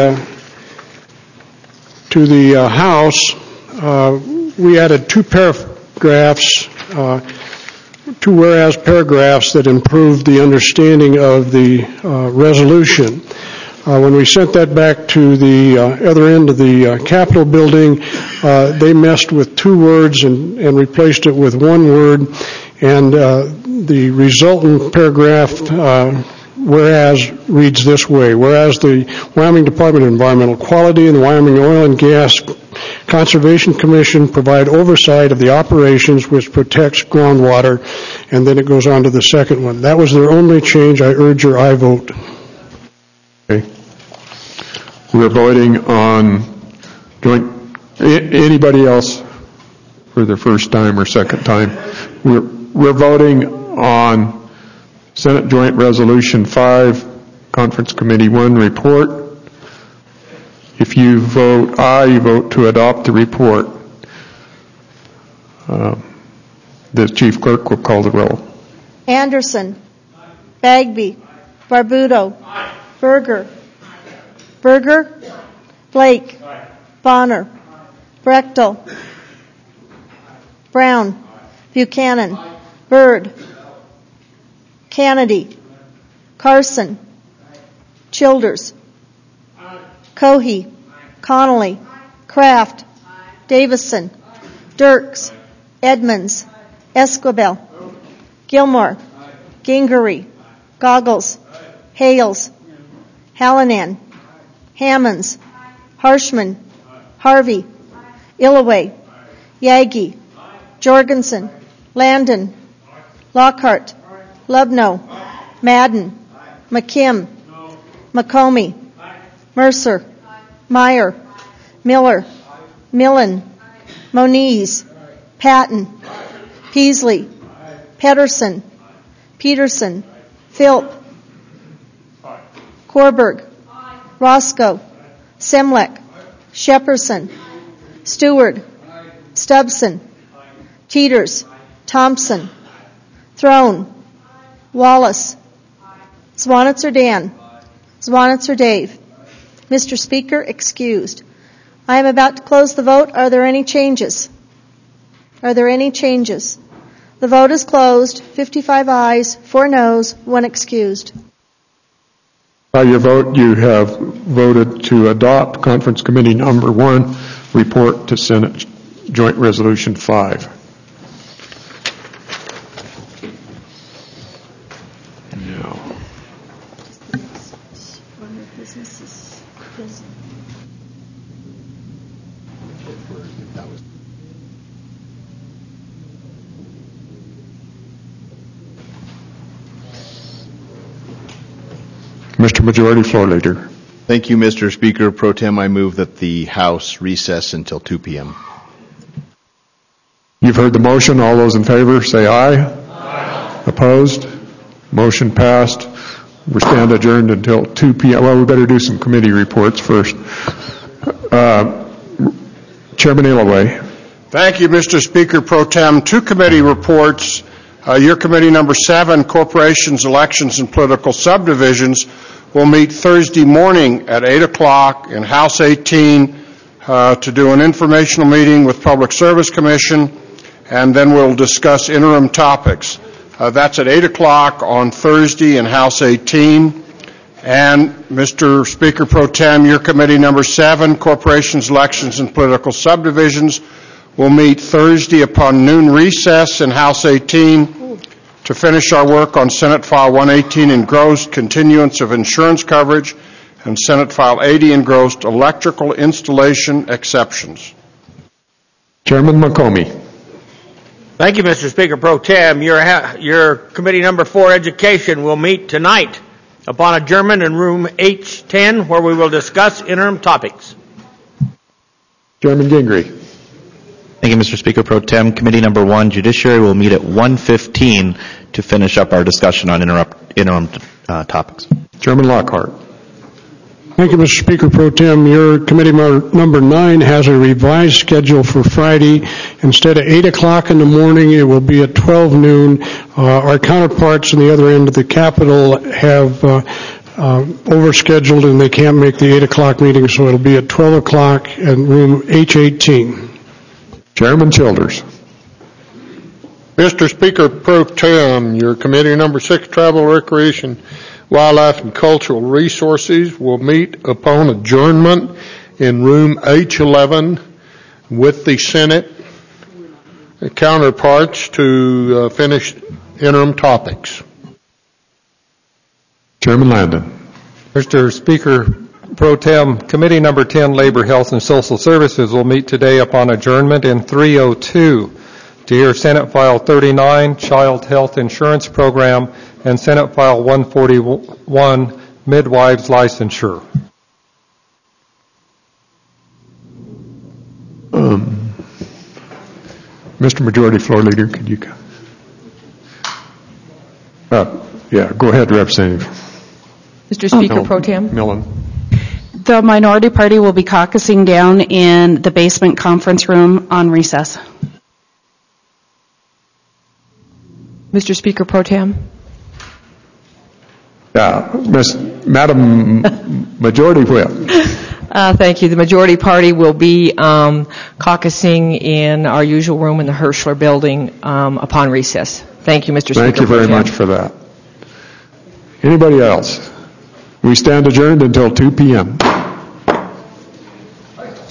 the House, we added 2 paragraphs, 2 whereas paragraphs that improved the understanding of the resolution. When we sent that back to the other end of the Capitol building, they messed with 2 words and replaced it with 1 word, and the resultant paragraph, whereas, reads this way: whereas the Wyoming Department of Environmental Quality and the Wyoming Oil and Gas Conservation Commission provide oversight of the operations which protects groundwater, and then it goes on to the second one. That was their only change. I urge your aye vote. Okay. We're voting on joint. Anybody else for the first time or second time? We're voting on Senate Joint Resolution 5, Conference Committee 1 report. If you vote aye, you vote to adopt the report. The Chief Clerk will call the roll. Anderson, Bagby, Barbuto, Berger, Blake, Bonner, Brechtel, Brown, Buchanan, Byrd, Kennedy, Carson, Childers, Cohey, Connolly, Kraft, Davison, Dirks, Edmonds, Esquivel, Gilmore, Gingery, Goggles, Hales, Hallinan, Hammonds, Harshman, Harvey, Illaway, Yagi, Jorgensen, Landon, Lockhart, Lubno, Madden, McKim, McComey, Mercer, Meyer, Miller, Millen, Moniz, Patton, Peasley, Pedersen, Peterson, Philp, Korberg, Roscoe, Semlek, Shepperson, Stewart, Stubson, Teeters, Thompson, Throne, Wallace, Swanitzer Dan, Swanitzer Dave. Mr. Speaker, excused. I am about to close the vote. Are there any changes? Are there any changes? The vote is closed. 55 ayes, 4 noes, 1 excused. By your vote, you have voted to adopt Conference Committee Number 1, report to Senate Joint Resolution 5. Mr. Majority Floor Leader. Thank you, Mr. Speaker. Pro Tem, I move that the House recess until 2 p.m. You've heard the motion. All those in favor say aye. Aye. Opposed? Motion passed. We stand adjourned until 2 p.m. Well, we better do some committee reports first. Chairman Ilaway. Thank you, Mr. Speaker Pro Tem. 2 committee reports. Your committee number 7, Corporations, Elections, and Political Subdivisions, will meet Thursday morning at 8 o'clock in House 18 to do an informational meeting with Public Service Commission, and then we'll discuss interim topics. That's at 8 o'clock on Thursday in House 18. And Mr. Speaker Pro Tem, your committee number 7, Corporations, Elections, and Political Subdivisions, will meet Thursday upon noon recess in House 18 to finish our work on Senate File 118 engrossed continuance of insurance coverage and Senate File 80 engrossed electrical installation exceptions. Chairman McComey. Thank you, Mr. Speaker Pro Tem. Your committee number 4, Education, will meet tonight upon adjournment in room H10, where we will discuss interim topics. Chairman Gingrey. Thank you, Mr. Speaker Pro Tem. Committee number 1, Judiciary, will meet at 1:15 to finish up our discussion on interim topics. Chairman Lockhart. Thank you, Mr. Speaker Pro Tem. Your committee number 9 has a revised schedule for Friday. Instead of 8 o'clock in the morning, it will be at 12 noon. Our counterparts on the other end of the Capitol have overscheduled and they can't make the 8 o'clock meeting, so it'll be at 12 o'clock in room H18. Chairman Childers. Mr. Speaker Pro Tem, your committee number 6, Travel, Recreation, Wildlife, and Cultural Resources, will meet upon adjournment in room H11 with the Senate counterparts to finish interim topics. Chairman Landon. Mr. Speaker Pro Tem, Committee number 10, Labor, Health, and Social Services, will meet today upon adjournment in 302 to hear Senate File 39, Child Health Insurance Program, and Senate File 141, Midwives Licensure. Mr. Majority Floor Leader, could you go ahead, Representative. Mr. Speaker Pro Tem. Millen. The minority party will be caucusing down in the basement conference room on recess. Mr. Speaker Pro Tem. Madam Majority Whip. Thank you. The majority party will be caucusing in our usual room in the Hirschler building upon recess. Thank you, Mr. Speaker. Thank you very much for that. Anybody else? We stand adjourned until 2 p.m.